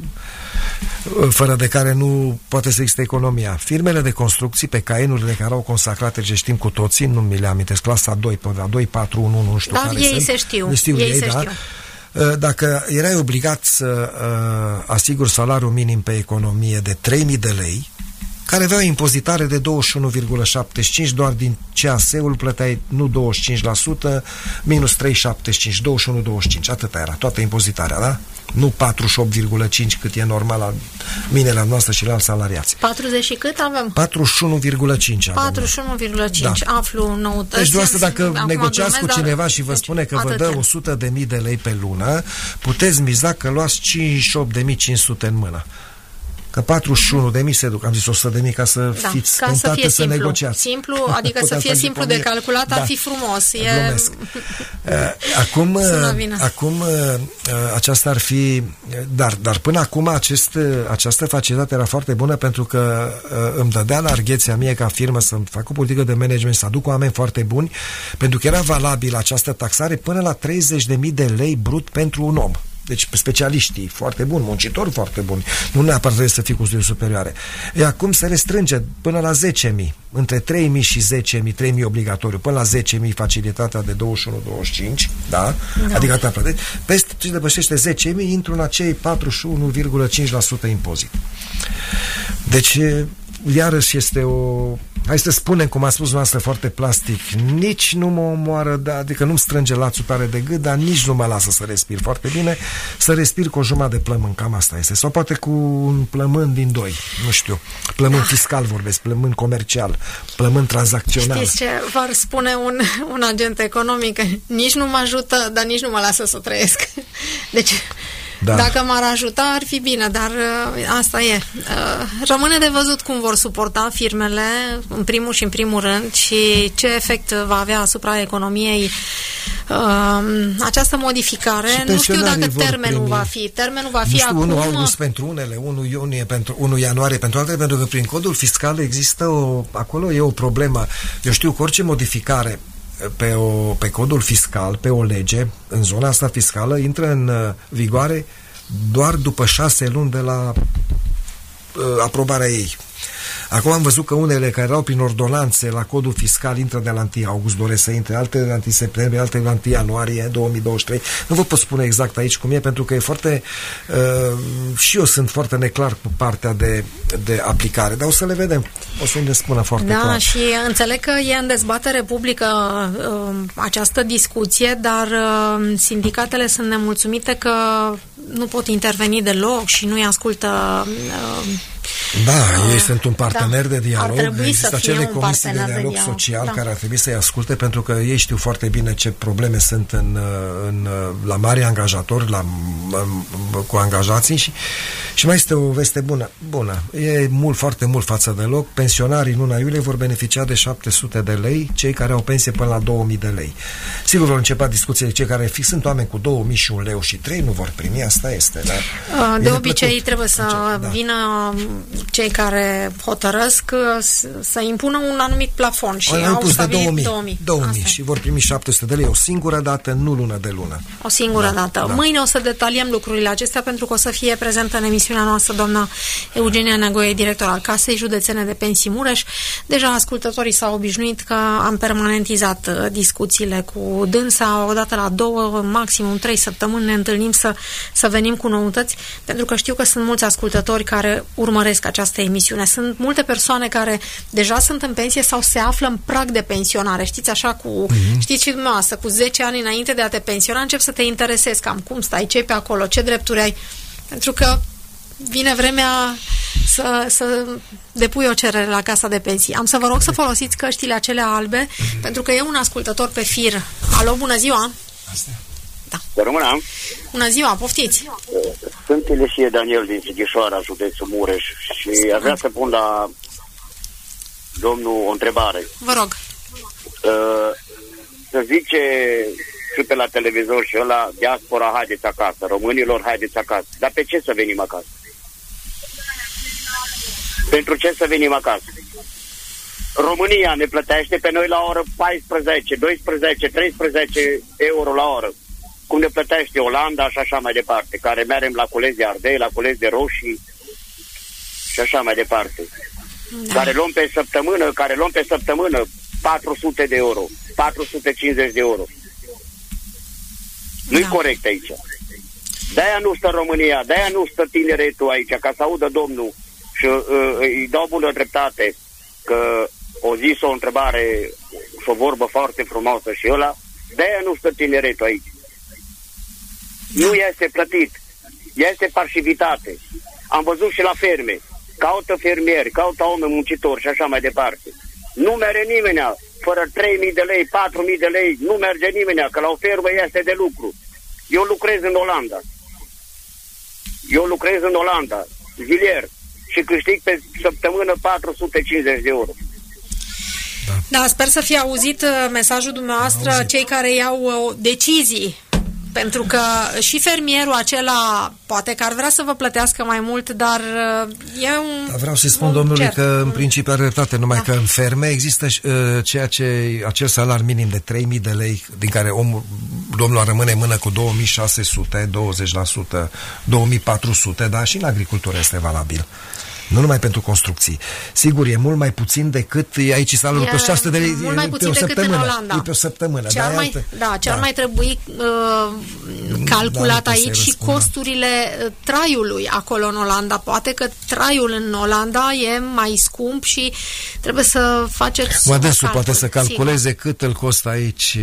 da. Fără de care nu poate să existe economia. Firmele de construcții, pe caienurile care au consacrate, ce știm cu toții, nu mi le amintesc, clasa doi, până la doi, patru, unu, nu știu da, care ei sunt. se știu. știu ei ei, se da? știu. Dacă erai obligat să uh, asiguri salariul minim pe economie de trei mii de lei, care avea o impozitare de douăzeci și unu virgulă șaptezeci și cinci, doar din C A S-ul plăteai nu douăzeci și cinci la sută, minus trei virgulă șaptezeci și cinci, douăzeci și unu virgulă douăzeci și cinci, atâta era, toată impozitarea, da? Nu patruzeci și opt virgulă cinci cât e normal la mine, la noastră și la alți salariați. patruzeci și cât avem? patruzeci și unu virgulă cinci. patruzeci și unu virgulă cinci, da. Aflu noutăți. Deci doar dacă negociați cu cineva dar... și vă spune că vă dă o sută de mii de lei pe lună, puteți miza că luați cincizeci și opt de mii cinci sute în mână. Că patruzeci și unu de mii se duc, am zis o sută de mii ca să da, fiți ca să, fie să simplu. negociați. Simplu, adică să fie simplu de calculat, da. Ar fi frumos. E... Acum, acum aceasta ar fi, dar, dar până acum acest, această facilitate era foarte bună pentru că îmi dădea larghețea mie ca firmă să fac o politică de management, să aduc oameni foarte buni, pentru că era valabil această taxare până la treizeci de mii de lei brut pentru un om. Deci specialiștii foarte buni, muncitori foarte buni, nu neapărat trebuie să fii cu studii superioare. E acum se restrânge până la zece mii, între trei mii și zece mii, trei mii obligatoriu, până la zece mii facilitatea de douăzeci și unu douăzeci și cinci, da? Da. Adică ta plătești. Peste ce depășește zece mii, intru în acei patruzeci și unu virgulă cinci la sută impozit. Deci, iarăși este o... Hai să spunem, cum a spus noastră foarte plastic, nici nu mă omoară, da, adică nu-mi strânge lațul tare de gât, dar nici nu mă lasă să respir foarte bine, să respir cu o jumătate de plămân, cam asta este. Sau poate cu un plămân din doi, nu știu, plămân fiscal vorbesc, plămân comercial, plămân tranzacțional. Știți ce v-ar spune un, un agent economic? Nici nu mă ajută, dar nici nu mă lasă să trăiesc. Deci... Da. Dacă m-ar ajuta, ar fi bine, dar uh, asta e. Uh, rămâne de văzut cum vor suporta firmele, în primul și în primul rând, și ce efect va avea asupra economiei uh, această modificare. Nu știu dacă termenul primi. va fi. Termenul va fi nu știu, acum... unu august pentru unele, unu iunie pentru unu ianuarie pentru altele, pentru că prin codul fiscal există o... acolo e o problemă. Eu știu că orice modificare pe, o, pe codul fiscal, pe o lege, în zona asta fiscală, intră în uh, vigoare doar după șase luni de la uh, aprobarea ei. Acum am văzut că unele care erau prin ordonanțe la codul fiscal intră de la întâi august, doresc să intre, altele de la întâi septembrie, altele de la întâi ianuarie două mii douăzeci și trei. Nu vă pot spune exact aici cum e, pentru că e foarte... Uh, și eu sunt foarte neclar cu partea de, de aplicare, dar o să le vedem. O să ne spună foarte da, clar. Da, și înțeleg că e în dezbatere publică uh, această discuție, dar uh, sindicatele sunt nemulțumite că nu pot interveni deloc și nu-i ascultă... Uh, Da, ei sunt un partener da, de dialog. Există acele comisii de dialog de social da. care ar trebui să-i asculte, pentru că ei știu foarte bine ce probleme sunt în, în, la mari angajatori, la, cu angajații și, și mai este o veste bună. Bună. E mult, foarte mult față de loc. Pensionarii în luna iulie vor beneficia de șapte sute de lei, cei care au pensie până la două mii de lei. Sigur vor începe discuțiile, cei care fi, sunt oameni cu două mii și un leu și trei nu vor primi, asta este. Dar de obicei plăcut. Trebuie să Încep, da. vină cei care hotărăsc să impună un anumit plafon și au stabilit două mii. două mii și vor primi șapte sute de lei o singură dată, nu lună de lună. O singură da, dată. Da. Mâine o să detaliem lucrurile acestea, pentru că o să fie prezentă în emisiunea noastră doamna Eugenia Neagoe, director al Casei Județene de Pensii Mureș. Deja ascultătorii s-au obișnuit că am permanentizat discuțiile cu dânsa, odată la două, maximum trei săptămâni ne întâlnim să, să venim cu noutăți, pentru că știu că sunt mulți ascultători care urmăresc această emisiune. Sunt multe persoane care deja sunt în pensie sau se află în prag de pensionare. Știți, așa cu, mm-hmm. știți și dumneavoastră, cu zece ani înainte de a te pensiona, încep să te interesezi cam cum stai, ce pe acolo, ce drepturi ai. Pentru că vine vremea să, să depui o cerere la casa de pensii. Am să vă rog să folosiți căștile acelea albe, mm-hmm. pentru că e un ascultător pe fir. Alo, bună ziua! Asta. Da. Rămânam. Bună ziua, poftiți! Sunt Ilesie Daniel din Sighișoara, județul Mureș, și aș vrea să pun la domnul o întrebare. Vă rog. Uh, să zice și pe la televizor și ăla, diaspora, haideți acasă, românilor, haideți acasă. Dar pe ce să venim acasă? Pentru ce să venim acasă? România ne plătește pe noi la oră paisprezece, doisprezece, treisprezece euro la oră. Cum ne plătește Olanda și așa mai departe, care merem la colegi de ardei, la colegi de roșii și așa mai departe. Da. Care luăm pe săptămână, care luăm pe săptămână patru sute de euro, patru sute cincizeci de euro. Nu-i da. corect aici. De-aia nu stă România, de-aia nu stă tineretul aici, ca să audă domnul și uh, îi dau bună dreptate că o zis o întrebare și o vorbă foarte frumoasă și ăla, de-aia nu stă tineretul aici. Nu este plătit. Este parșivitate. Am văzut și la ferme. Caută fermieri, caută oameni muncitori și așa mai departe. Nu merge nimeni. Fără trei mii de lei, patru mii de lei, nu merge nimeni, că la o fermă este de lucru. Eu lucrez în Olanda. Eu lucrez în Olanda, zilier, și câștig pe săptămână patru sute cincizeci de euro. Da, da, sper să fie auzit mesajul dumneavoastră, cei care iau decizii. Pentru că și fermierul acela poate că ar vrea să vă plătească mai mult, dar e un... Da, vreau să-i spun domnului cert. că în principiu are dreptate, numai da. că în ferme există uh, ceea ce, acel salar minim de trei mii de lei, din care omul, domnul rămâne în mână cu două mii șase sute, douăzeci la sută, două mii patru sute, dar și în agricultură este valabil. Nu numai pentru construcții. Sigur, e mult mai puțin decât aici salariul pe șase sute de lei. Mult mai puțin decât în Olanda. E pe o săptămână. Ce ar mai, altă... Da, ce da. ar mai trebui uh, calculat da, aici și costurile uh, traiului acolo în Olanda. Poate că traiul în Olanda e mai scump și trebuie să faceți Mădesul poate să calculeze sigur. cât îl costă aici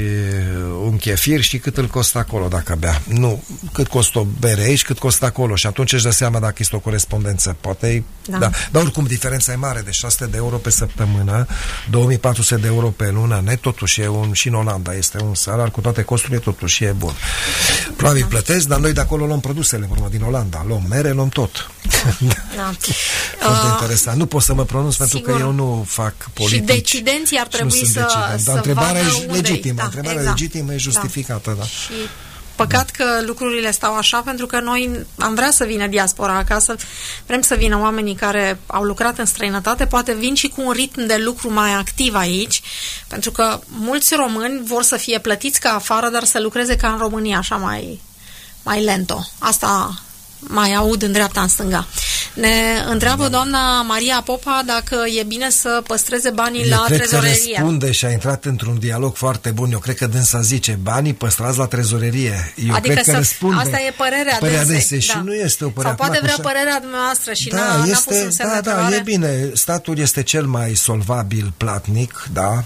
un chefir și cât îl costă acolo dacă bea. Nu, cât costă o bere aici, cât costă acolo. Și atunci își dă seama dacă este o corespondență. Poate Da. Da. Dar oricum diferența e mare, de șase sute de euro pe săptămână, două mii patru sute de euro pe lună, net, totuși e un, și în Olanda este un salar cu toate costurile, totuși e bun. Probabil da. plătesc, dar noi de acolo luăm produsele, urmă, din Olanda, luăm mere, luăm tot. Da. Foarte uh, interesant. Nu pot să mă pronunț sigur. pentru că eu nu fac politici. Și decidenții ar trebui să, să dar întrebarea e legitimă, da, întrebarea exact. legitimă e justificată, da. da. Și păcat că lucrurile stau așa, pentru că noi am vrea să vină diaspora acasă, vrem să vină oamenii care au lucrat în străinătate, poate vin și cu un ritm de lucru mai activ aici, pentru că mulți români vor să fie plătiți ca afară, dar să lucreze ca în România, așa mai, mai lento. Asta mai aud în dreapta, în stânga. Ne întreabă doamna Maria Popa dacă e bine să păstreze banii Eu la cred trezorerie. Că răspunde și a intrat într-un dialog foarte bun. Eu cred că dânsa zice, banii păstrați la trezorerie. Eu adică cred că să, răspunde. Asta e părerea, părerea dânsei. dânsei. Da. Și nu este o părere. Sau poate vrea părerea dumneavoastră și da, n-a, este, n-a pus în semn de da, da, e bine. Statul este cel mai solvabil platnic, da,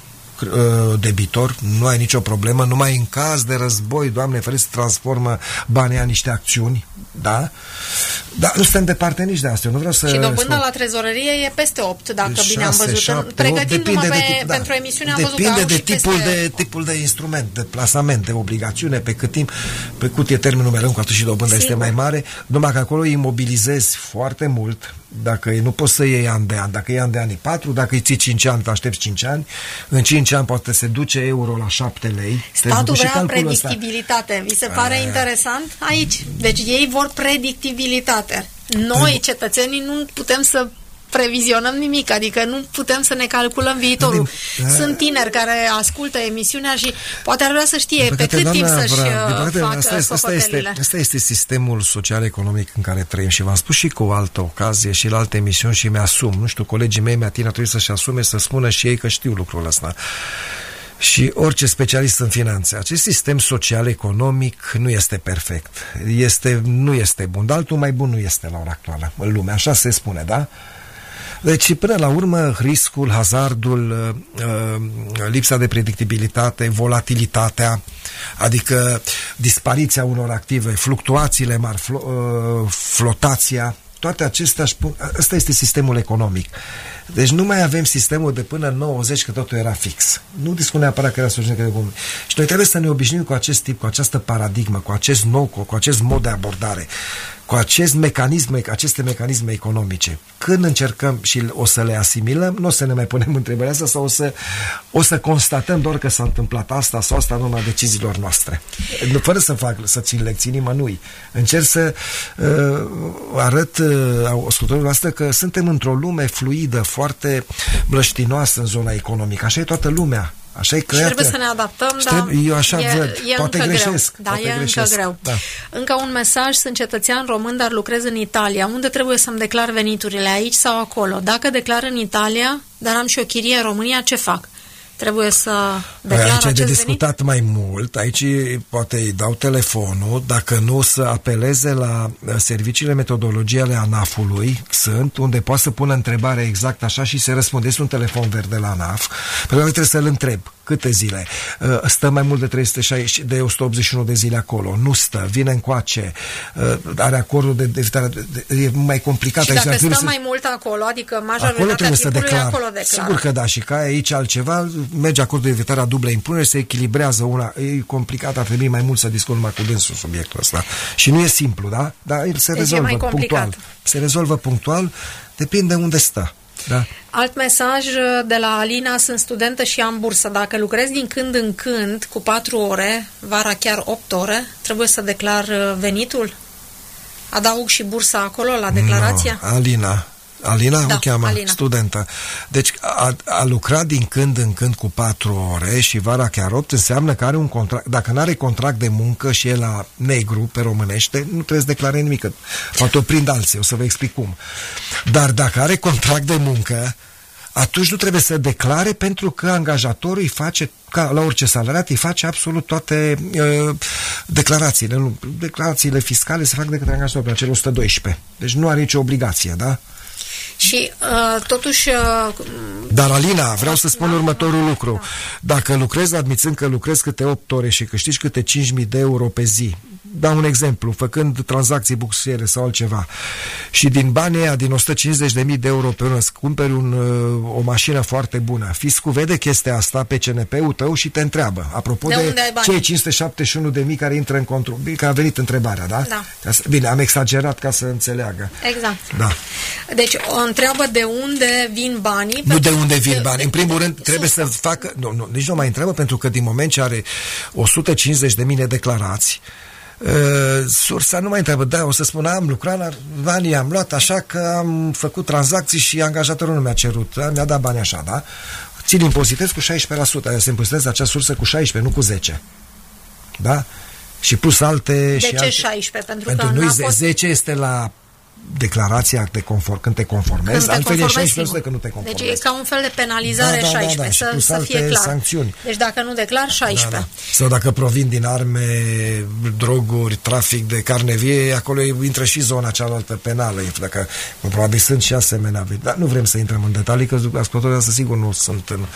debitor, nu ai nicio problemă, numai în caz de război, Doamne ferește, se transformă banii în niște acțiuni, da? Dar nu suntem departe nici de asta. Eu nu vreau să și dobânda spun... la trezorerie e peste opt, dacă șase, bine am văzut. șapte, Pregătindu-mă de, pe, da, pentru emisiune am văzut că depinde au de și tipul peste de tipul de instrument, de plasament, de obligațiune, pe cât timp, pe cât e termenul mai lung, cu atât și dobânda Sigur. este mai mare. Numai că acolo îi imobilizezi foarte mult. Dacă nu poți să iei an de an, dacă iei an de ani patru, dacă îi ții cinci ani, te aștepți cinci ani, în cinci ani poate se duce euro la șapte lei. Statul vrea predictibilitate. Vi se pare A... interesant? Aici. Deci ei vor predictibilitate. Noi, cetățenii, nu putem să previzionăm nimic, adică nu putem să ne calculăm viitorul. Sunt tineri care ascultă emisiunea și poate ar vrea să știe pe cât timp să-și facă socotelile. Asta este sistemul social-economic în care trăim și v-am spus și cu o altă ocazie și la alte emisiuni și mi-asum. Nu știu, colegii mei mi-a trebuie să-și asume, să spună și ei că știu lucrul ăsta. Și orice specialist în finanțe. Acest sistem social-economic nu este perfect. Este, nu este bun, dar altul mai bun nu este la ora actuală în lume. Așa se spune, da? Deci, până la urmă, riscul, hazardul, lipsa de predictibilitate, volatilitatea, adică dispariția unor active, fluctuațiile mari, flotația, toate acestea, ăsta este sistemul economic. Deci nu mai avem sistemul de până în nouăzeci, că totul era fix. Nu discut neapărat că era societatea de comun. Și noi trebuie să ne obișnuim cu acest tip, cu această paradigmă, cu acest nou, cu, cu acest mod de abordare, cu acest mecanisme, aceste mecanisme economice. Când încercăm și o să le asimilăm, nu o să ne mai punem întrebarea asta sau o să, o să constatăm doar că s-a întâmplat asta sau asta în urma deciziilor noastre. Fără să fac, să țin lecții nimănui. Încerc să uh, arăt uh, ascultătorilor noastre că suntem într-o lume fluidă, foarte mlăștinoasă în zona economică. Așa e toată lumea. Așa e că și trebuie să ne adaptăm, dar eu așa e, văd. E poate încă greșesc. Greu. Da, poate e greșesc. încă greu. Da. Încă un mesaj, sunt cetățean român, dar lucrez în Italia. Unde trebuie să-mi declar veniturile, aici sau acolo? Dacă declar în Italia, dar am și o chirie în România, ce fac? trebuie să declară aici acest de discutat venit? mai mult, aici poate îi dau telefonul, dacă nu să apeleze la serviciile metodologie ale ANAF-ului, sunt, unde poate să pună întrebarea exact așa și se răspunde. Este un telefon verde la ANAF, pe care trebuie să-l întreb câte zile, stă mai mult de trei sute șaizeci, de o sută optzeci și unu de zile acolo, nu stă, vine încoace, are acordul de evitare, e mai complicat. Și dacă stă să... mai mult acolo, adică majoritatea timpului acolo declară. Sigur că da, și ca aici altceva, merge acordul de evitare a dublei impuneri, se echilibrează una, e complicat, ar trebui mai mult să discut numai cu dânsul subiectul ăsta. Și nu e simplu, da? Dar el se deci rezolvă punctual. Se rezolvă punctual, depinde unde stă. Da. Alt mesaj de la Alina: sunt studentă și am bursă. Dacă lucrez din când în când cu patru ore, vara chiar opt ore, trebuie să declar venitul? Adaug și bursa acolo la declarație? No, Alina, Alina da, o cheamă, Alina. Studentă. Deci a, a lucrat din când în când cu patru ore și vara chiar opt, înseamnă că are un contract. Dacă nu are contract de muncă și e la negru, pe românește, nu trebuie să declare nimic. Poate o prind alții, o să vă explic cum. Dar dacă are contract de muncă, atunci nu trebuie să declare, pentru că angajatorul îi face, ca la orice salariat, îi face absolut toate uh, declarațiile. Nu, declarațiile fiscale se fac de către angajator pe acele o sută doisprezece. Deci nu are nicio obligație, da? Și uh, totuși... Uh, Dar, Alina, vreau să spun următorul lucru. Dacă lucrezi, admițând că lucrezi câte opt ore și câștigi câte cinci mii de euro pe zi, dau un exemplu, făcând tranzacții buxiere sau altceva, și din banii aia, din o sută cincizeci de mii de euro pe lună, să cumperi un, o mașină foarte bună, fiscul vede chestia asta pe C N P-ul tău și te întreabă. Apropo de, de cei cinci sute șaptezeci și unu de mii care intră în control, că a venit întrebarea, da? Da. Bine, am exagerat ca să înțeleagă. Exact. Da. Deci o întreabă de unde vin banii. Nu de unde vin banii. În primul rând trebuie să facă, nu, nu, nici nu mai întreabă, pentru că din moment ce are o sută cincizeci de mii nedeclarați, Uh, sursa nu mai întreabă, da, o să spun, am lucrat, la banii am luat așa că am făcut tranzacții și angajatorul nu mi-a cerut, da? Mi-a dat bani așa, da? Ți-l impozitez cu șaisprezece la sută, se impozitează acea sursă cu șaisprezece, nu cu zece. Da? Și plus alte... De și ce alte... șaisprezece? Pentru, pentru că noi fost... zece este la declarația de conform, când te conformezi, când altfel e șaisprezece la sută că nu te conformezi. Deci e ca un fel de penalizare, da, da, șaisprezece, da, da. să, să fie clar. Sancțiuni. Deci dacă nu declar, șaisprezece. Da, da. Sau dacă provin din arme, droguri, trafic de carne vie, acolo intră și zona cealaltă penală. Dacă, probabil sunt și asemenea. Dar nu vrem să intrăm în detalii, că ascultătorii să sigur nu sunt în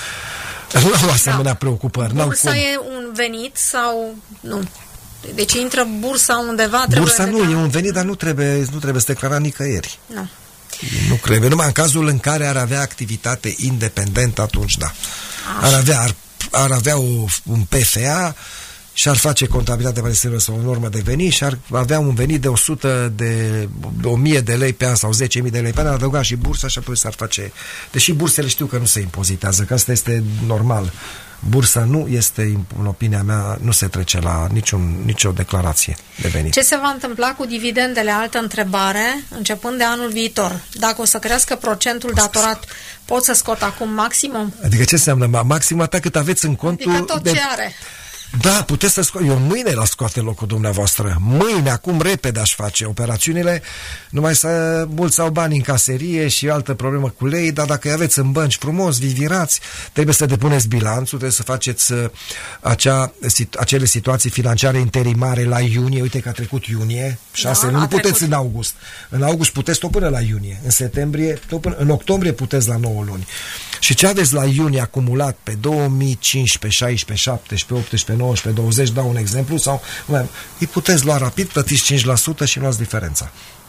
nu au asemenea da. preocupări. Bursa e un venit sau nu? Deci intră bursa undeva... Bursa nu, e un venit, dar nu trebuie, nu trebuie să declara nicăieri. Nu. Nu trebuie. Numai în cazul în care ar avea activitate independentă, atunci da. Așa. Ar avea, ar, ar avea o, un P F A și ar face contabilitatea palestină sau o normă de venit și ar avea un venit de o sută de o mie de lei pe an sau zece mii de lei pe an, ar adăuga și bursa și apoi s-ar face... Deși bursele știu că nu se impozitează, că asta este normal. Bursa nu este, în opinia mea, nu se trece la niciun, nicio declarație de venit. Ce se va întâmpla cu dividendele? Altă întrebare, începând de anul viitor. Dacă o să crească procentul datorat, pot să scot acum maximum? Adică ce înseamnă maximum? Atât cât aveți în contul... Adică tot de... ce are. Da, puteți să scoate. Eu mâine la scoate locul dumneavoastră. Mâine, acum, repede aș face operațiunile. Numai să mulți au bani în caserie și altă problemă cu lei, dar dacă îi aveți în bănci frumos, vi virați, trebuie să depuneți bilanțul, trebuie să faceți acea, acele situații financiare interimare la iunie. Uite că a trecut iunie, șase da, nu puteți trecut. În august. În august puteți tot până la iunie. În septembrie, tot până, în octombrie puteți la nouă luni. Și ce aveți la iunie acumulat pe două mii cincisprezece, șaisprezece, șaptesprezece, optsprezece, nouăsprezece, douăzeci, dau un exemplu, sau îi puteți lua rapid, plătiți cinci la sută și luați diferența.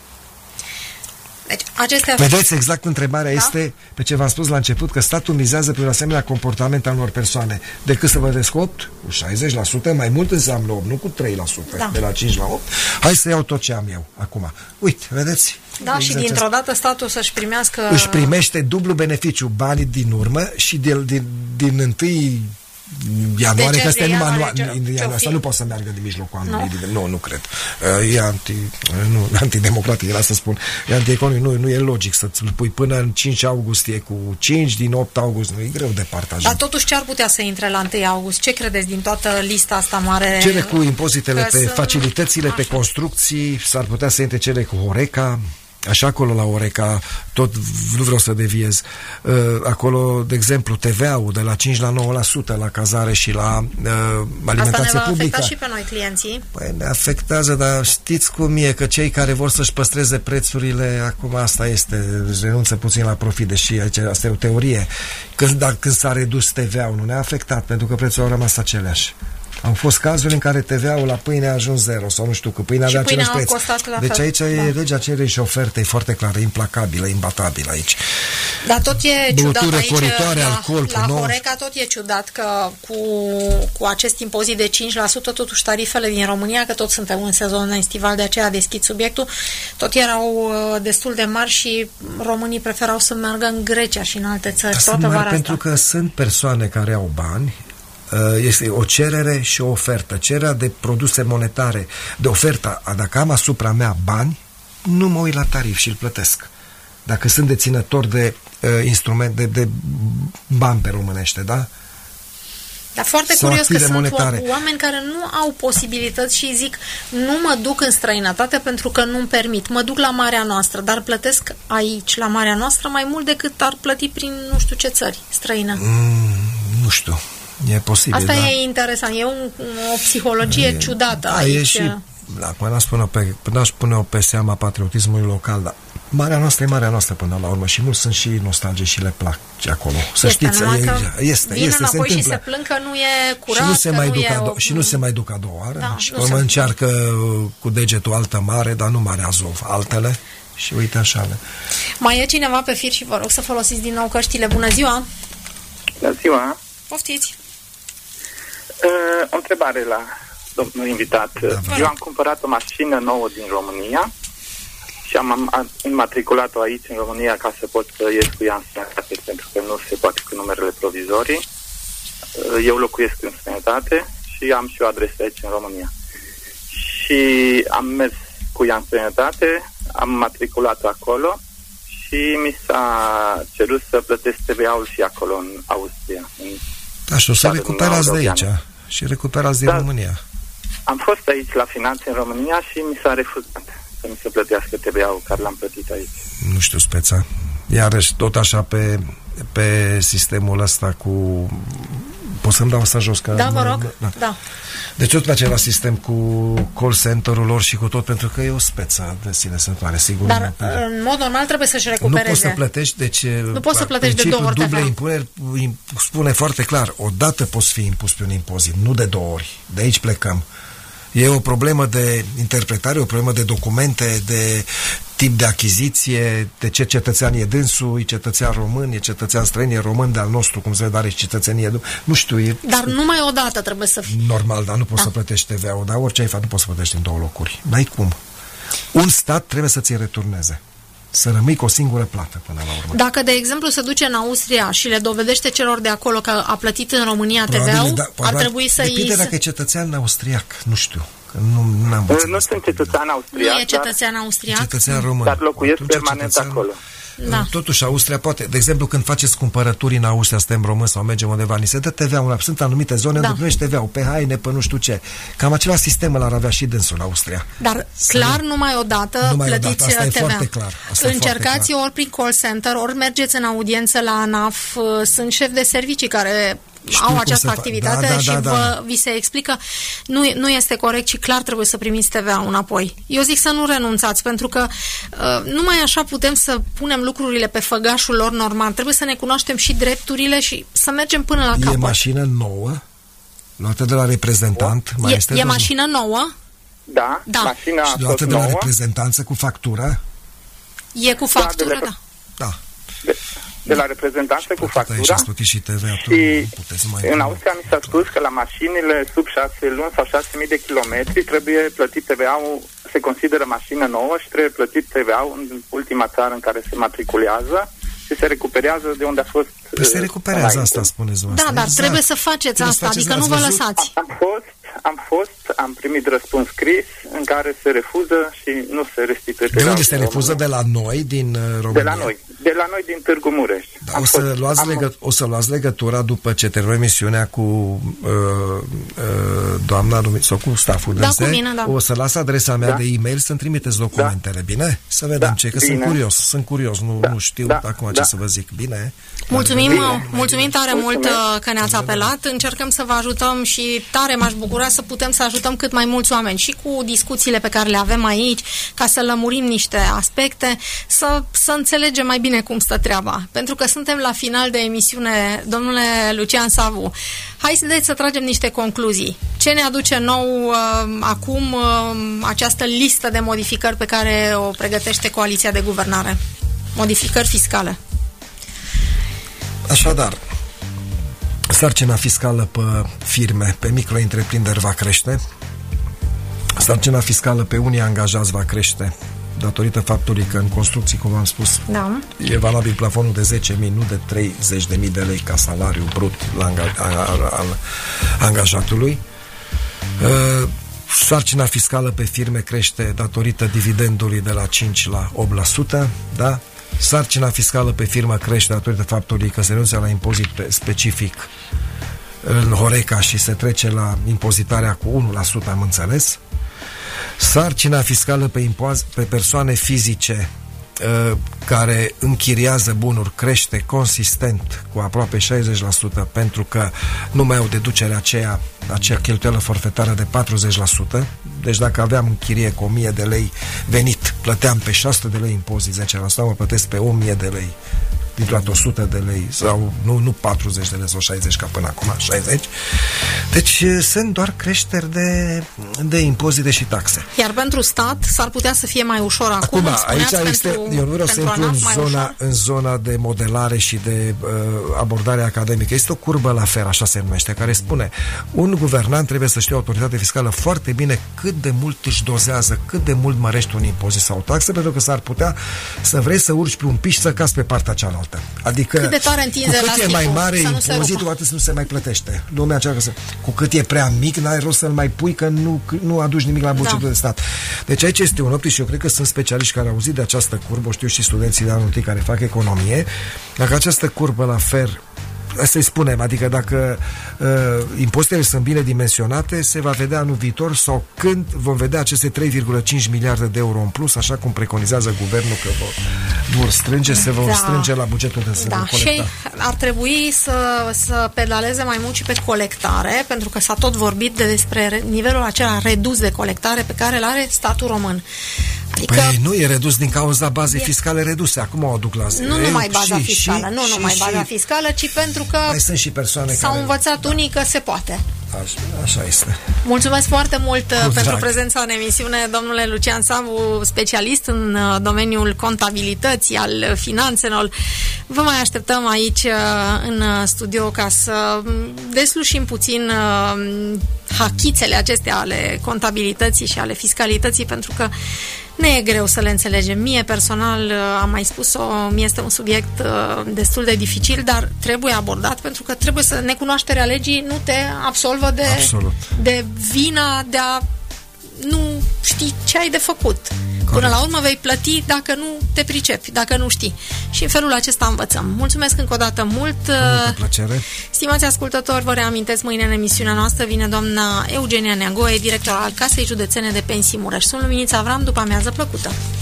Deci, acestea... Vedeți, exact întrebarea da? este pe ce v-am spus la început, că statul mizează pe un asemenea comportament al unor persoane. Decât să vă vedeți opt, cu șaizeci la sută, mai mult înseamnă opt, nu cu trei la sută, da. De la cinci la opt. Hai să iau tot ce am eu acum. Uite, vedeți? Da, și dintr-o dată statul să-și primească... Își primește dublu beneficiu, banii din urmă și din, din, din întâi ianuarie, că asta, numai, ianuarie, asta nu poate să meargă din mijlocul anului. Nu, nu, nu cred. E anti, nu, antidemocratic, era să spun. E antieconomic, nu, nu e logic să-ți pui până în cinci august e cu cinci, din opt august, nu e greu de partajat. Dar totuși ce ar putea să intre la întâi august? Ce credeți din toată lista asta mare? Cele cu impozitele pe facilitățile, pe construcții, s-ar putea să intre cele cu Horeca, Așa acolo la Oreca, tot nu vreau să deviez, uh, acolo, de exemplu, T V A-ul de la cinci la nouă la sută la cazare și la uh, alimentație Asta ne va publică. afecta și pe noi, clienții. Păi ne afectează, dar știți cum e, că cei care vor să-și păstreze prețurile, acum asta este, renunță puțin la profit, deși aici asta e o teorie. Când, dacă, când s-a redus T V A-ul, nu ne-a afectat, pentru că prețurile au rămas aceleași. Au fost cazuri în care T V A-ul la pâine a ajuns zero sau nu știu, că pâinea avea același preț. Deci aici da. e legea cererii și oferte, e foarte clară, implacabilă, imbatabilă aici. Dar tot e ciudat aici, coritoare, la, alcool, la nou... Horeca tot e ciudat că cu, cu acest impozit de cinci la sută totuși tarifele din România, că tot suntem în sezon estival, de aceea deschid subiectul, tot erau destul de mari și românii preferau să meargă în Grecia și în alte țări. Sunt mari pentru că sunt persoane care au bani. Este o cerere și o ofertă. Cererea de produse monetare, de oferta, dacă am asupra mea bani, nu mă uit la tarif și îl plătesc. Dacă sunt deținător de uh, instrument, de, de bani pe românește, da? Dar foarte sau curios că sunt monetare. oameni care nu au posibilități și zic, nu mă duc în străinătate pentru că nu-mi permit. Mă duc la Marea Noastră, dar plătesc aici, la Marea Noastră, mai mult decât ar plăti prin nu știu ce țări străină. Mm, nu știu. E posibil, asta da. e interesant, e un, o psihologie e, ciudată da, aici. E și, acum n-aș pune-o pe, n-aș pune-o pe seama patriotismului local, dar Marea Noastră e Marea Noastră până la urmă și mulți sunt și nostalgici și le plac acolo. Să este, știți, e, este, vin este, se întâmplă. Și se plâng că nu e curat, și nu se mai nu duc e a do- o... și nu se mai duc a doua oară. Da, și urmă încearcă cu degetul altă mare, dar nu Marea Azov, altele. Și uite așa le. Mai e cineva pe fir și vă rog să folosiți din nou căștile. Bună ziua! Bună ziua! Poftiți! Uh, o întrebare la domnul invitat. Da, eu am cumpărat o mașină nouă din România și am, am înmatriculat-o aici în România ca să pot să ies cu ea în străinătate, pentru că nu se poate cu numerele provizorii. Uh, eu locuiesc în străinătate și am și o adresă aici în România. Și am mers cu ea în străinătate, am matriculat-o acolo și mi s-a cerut să plătesc T V A-ul și acolo, în Austria. În da, și o să recuperați de aici și recuperați din da, România. Am fost aici la finanțe în România și mi s-a refuzat să mi se plătească T V A-ul care l-am plătit aici. Nu știu, speța. Iarăși, tot așa pe, pe sistemul ăsta cu... Pot să-mi dau asta jos? Că da, vă rog. Da. da. Deci tot pe același sistem cu call center-ul lor și cu tot, pentru că e o speță de sine sănătoare, sigur. Dar în mod normal trebuie să-și recupereze. Nu poți să plătești, deci... Nu poți să plătești de două ori. Duble impuneri spune foarte clar, odată poți fi impus pe un impozit, nu de două ori. De aici plecăm. E o problemă de interpretare, o problemă de documente, de tip de achiziție, de ce cetățean e dânsul, e cetățean român, e cetățean străin, e român de-al nostru, cum se vede, are cetățenie. Nu știu, e... Dar numai o dată trebuie să fie. Normal, dar nu poți da. să plătești T V A-ul, dar orice ai fac, nu poți să plătești în două locuri. N-ai cum. Un stat trebuie să ți-i returneze. Să rămâi cu o singură plată până la urmă. Dacă, de exemplu, se duce în Austria și le dovedește celor de acolo că a plătit în România T V A-ul, da, ar trebui să depinde îi... dacă e cetățean austriac, nu știu. Că nu, n-am nu, nu sunt cetățean austriac. Nu e cetățean austriac. Cetățean român. Dar locuiesc permanent cetățean... acolo. Da. Totuși, Austria poate, de exemplu, când faceți cumpărături în Austria, suntem români sau mergem undeva, ni se dă T V A-ul, sunt anumite zone da. unde primești T V A-ul, pe haine, pe nu știu ce. Cam același sistem l-ar avea și dânsul în Austria. Dar să clar, numai odată numai plătiți odată. Asta T V A. E foarte clar. Asta Încercați clar. ori prin call center, ori mergeți în audiență la ANAF. Sunt șefi de servicii care... Știu au această activitate da, da, și da, da. Vă, vi se explică, nu, nu este corect și clar trebuie să primiți T V A-ul înapoi. Eu zic să nu renunțați, pentru că uh, numai așa putem să punem lucrurile pe făgașul lor normal. Trebuie să ne cunoaștem și drepturile și să mergem până la capăt. E mașină nouă? Luată de la reprezentant? Mai e este e mașină nouă? Da, da. mașina și luată de la reprezentanță cu factură? E cu factură, da. Da. da. De, de la reprezentanță cu factura și, și, T V A, și în Austria mi s-a spus că la mașinile sub șase luni sau șase mii de kilometri trebuie plătit T V A-ul, se consideră mașină nouă și trebuie plătit T V A-ul în ultima țară în care se matriculează și se recuperează de unde a fost. Păi se recuperează înainte. Asta, spuneți Da, dar exact. trebuie să faceți trebuie asta, faceți, adică nu vă văzut? lăsați. Am fost, am fost, am primit răspuns scris în care se refuză și nu se restituie. De unde se refuză? De la noi, din România? De la noi, de la noi din Târgu Mureș. Da, o, să luați am... legăt- o să luați legătura după ce termină emisiunea cu uh, uh, doamna sau cu stafful da, cu mine, da. O să las adresa mea da. de e-mail să-mi trimiteți documentele, da. bine? Să vedem da. ce, că bine. sunt curios, sunt curios, nu, da. nu știu da. acum da. ce să vă zic, bine? Mulțumim, bine. mulțumim tare Mulțumesc. mult că ne-ați apelat, încercăm să vă ajutăm și tare m-aș bucura să putem să ajutăm cât mai mulți oameni și cu discuțiile pe care le avem aici, ca să lămurim niște aspecte, să, să înțelegem mai bine cum stă treaba, pentru că suntem la final de emisiune. Domnule Lucian Savu, hai să, să tragem niște concluzii. Ce ne aduce nou uh, acum uh, această listă de modificări pe care o pregătește coaliția de guvernare? Modificări fiscale. Așadar, sarcina fiscală pe firme, pe micro-întreprinderi va crește, sarcina fiscală pe unii angajați va crește, datorită faptului că în construcții, cum am spus, da. e valabil plafonul de zece mii, nu de treizeci de mii de lei ca salariu brut la anga- al, al angajatului. Uh, sarcina fiscală pe firme crește datorită dividendului de la cinci la opt la sută, da? Sarcina fiscală pe firmă crește datorită faptului că se renunță la impozit specific în Horeca și se trece la impozitarea cu unu la sută, am înțeles. Sarcina fiscală pe, impoaz- pe persoane fizice uh, care închiriază bunuri crește consistent cu aproape șaizeci la sută, pentru că nu mai au deducerea aceea, aceea cheltuială forfetară de patruzeci la sută. Deci dacă aveam în chirie cu o mie de lei venit, plăteam pe șase sute de lei impozit zece la sută, mă plătesc pe o mie de lei din toate o sută de lei sau nu, nu patruzeci de lei sau șaizeci ca până acum, șaizeci. Deci sunt doar creșteri de, de impozite și taxe. Iar pentru stat s-ar putea să fie mai ușor acum. Acum, aici este, pentru, eu nu vreau să intru în zona, în zona de modelare și de uh, abordare academică. Este o curbă la fer, așa se numește, care spune un guvernant trebuie să știe, o autoritate fiscală, foarte bine cât de mult își dozează, cât de mult mărește un impozit sau o taxă, pentru că s-ar putea să vrei să urci pe un pic și să cazi pe partea cealaltă. Adică cât de tare cu cât e mai mare impozitul, atât nu se mai plătește. Lumea încearcă să... Cu cât e prea mic, n-ai rost să-l mai pui, că nu, nu aduci nimic la bugetul da. de stat. Deci aici este un optic și eu cred că sunt specialiști care au auzit de această curbă, o știu și studenții de anul întâi care fac economie, dacă această curbă la fer, să-i spunem, adică dacă uh, impozitele sunt bine dimensionate, se va vedea anul viitor sau când vom vedea aceste trei virgulă cinci miliarde de euro în plus, așa cum preconizează guvernul că vor, vor strânge, se vor da. strânge la bugetul de da. Și ar trebui să, să pedaleze mai mult și pe colectare, pentru că s-a tot vorbit de despre nivelul acela redus de colectare pe care îl are statul român. Adică păi nu e redus din cauza bazei e... fiscale reduse. Acum o aduc la zi. Nu numai baza și, fiscală, și, nu și, numai și, baza fiscală, ci pentru că mai sunt și persoane s-au care... învățat da. unii că se poate. Așa, așa este. Mulțumesc foarte mult Cu pentru drag. prezența în emisiune, domnule Lucian Savu, specialist în domeniul contabilității, al finanțelor. Vă mai așteptăm aici în studio ca să deslușim puțin hachițele acestea ale contabilității și ale fiscalității, pentru că ne e greu să le înțelegem. Mie personal, am mai spus-o, mi este un subiect uh, destul de dificil, dar trebuie abordat, pentru că trebuie să necunoașterea legii nu te absolvă de, de vina de a nu știi ce ai de făcut. Corect. Până la urmă vei plăti dacă nu te pricepi, dacă nu știi. Și în felul acesta învățăm. Mulțumesc încă o dată mult. Cu multă plăcere. Stimați ascultători, vă reamintesc, mâine în emisiunea noastră vine doamna Eugenia Neagoe, director al Casei Județene de Pensii Mureș. Sunt Luminița Avram, după amiază plăcută.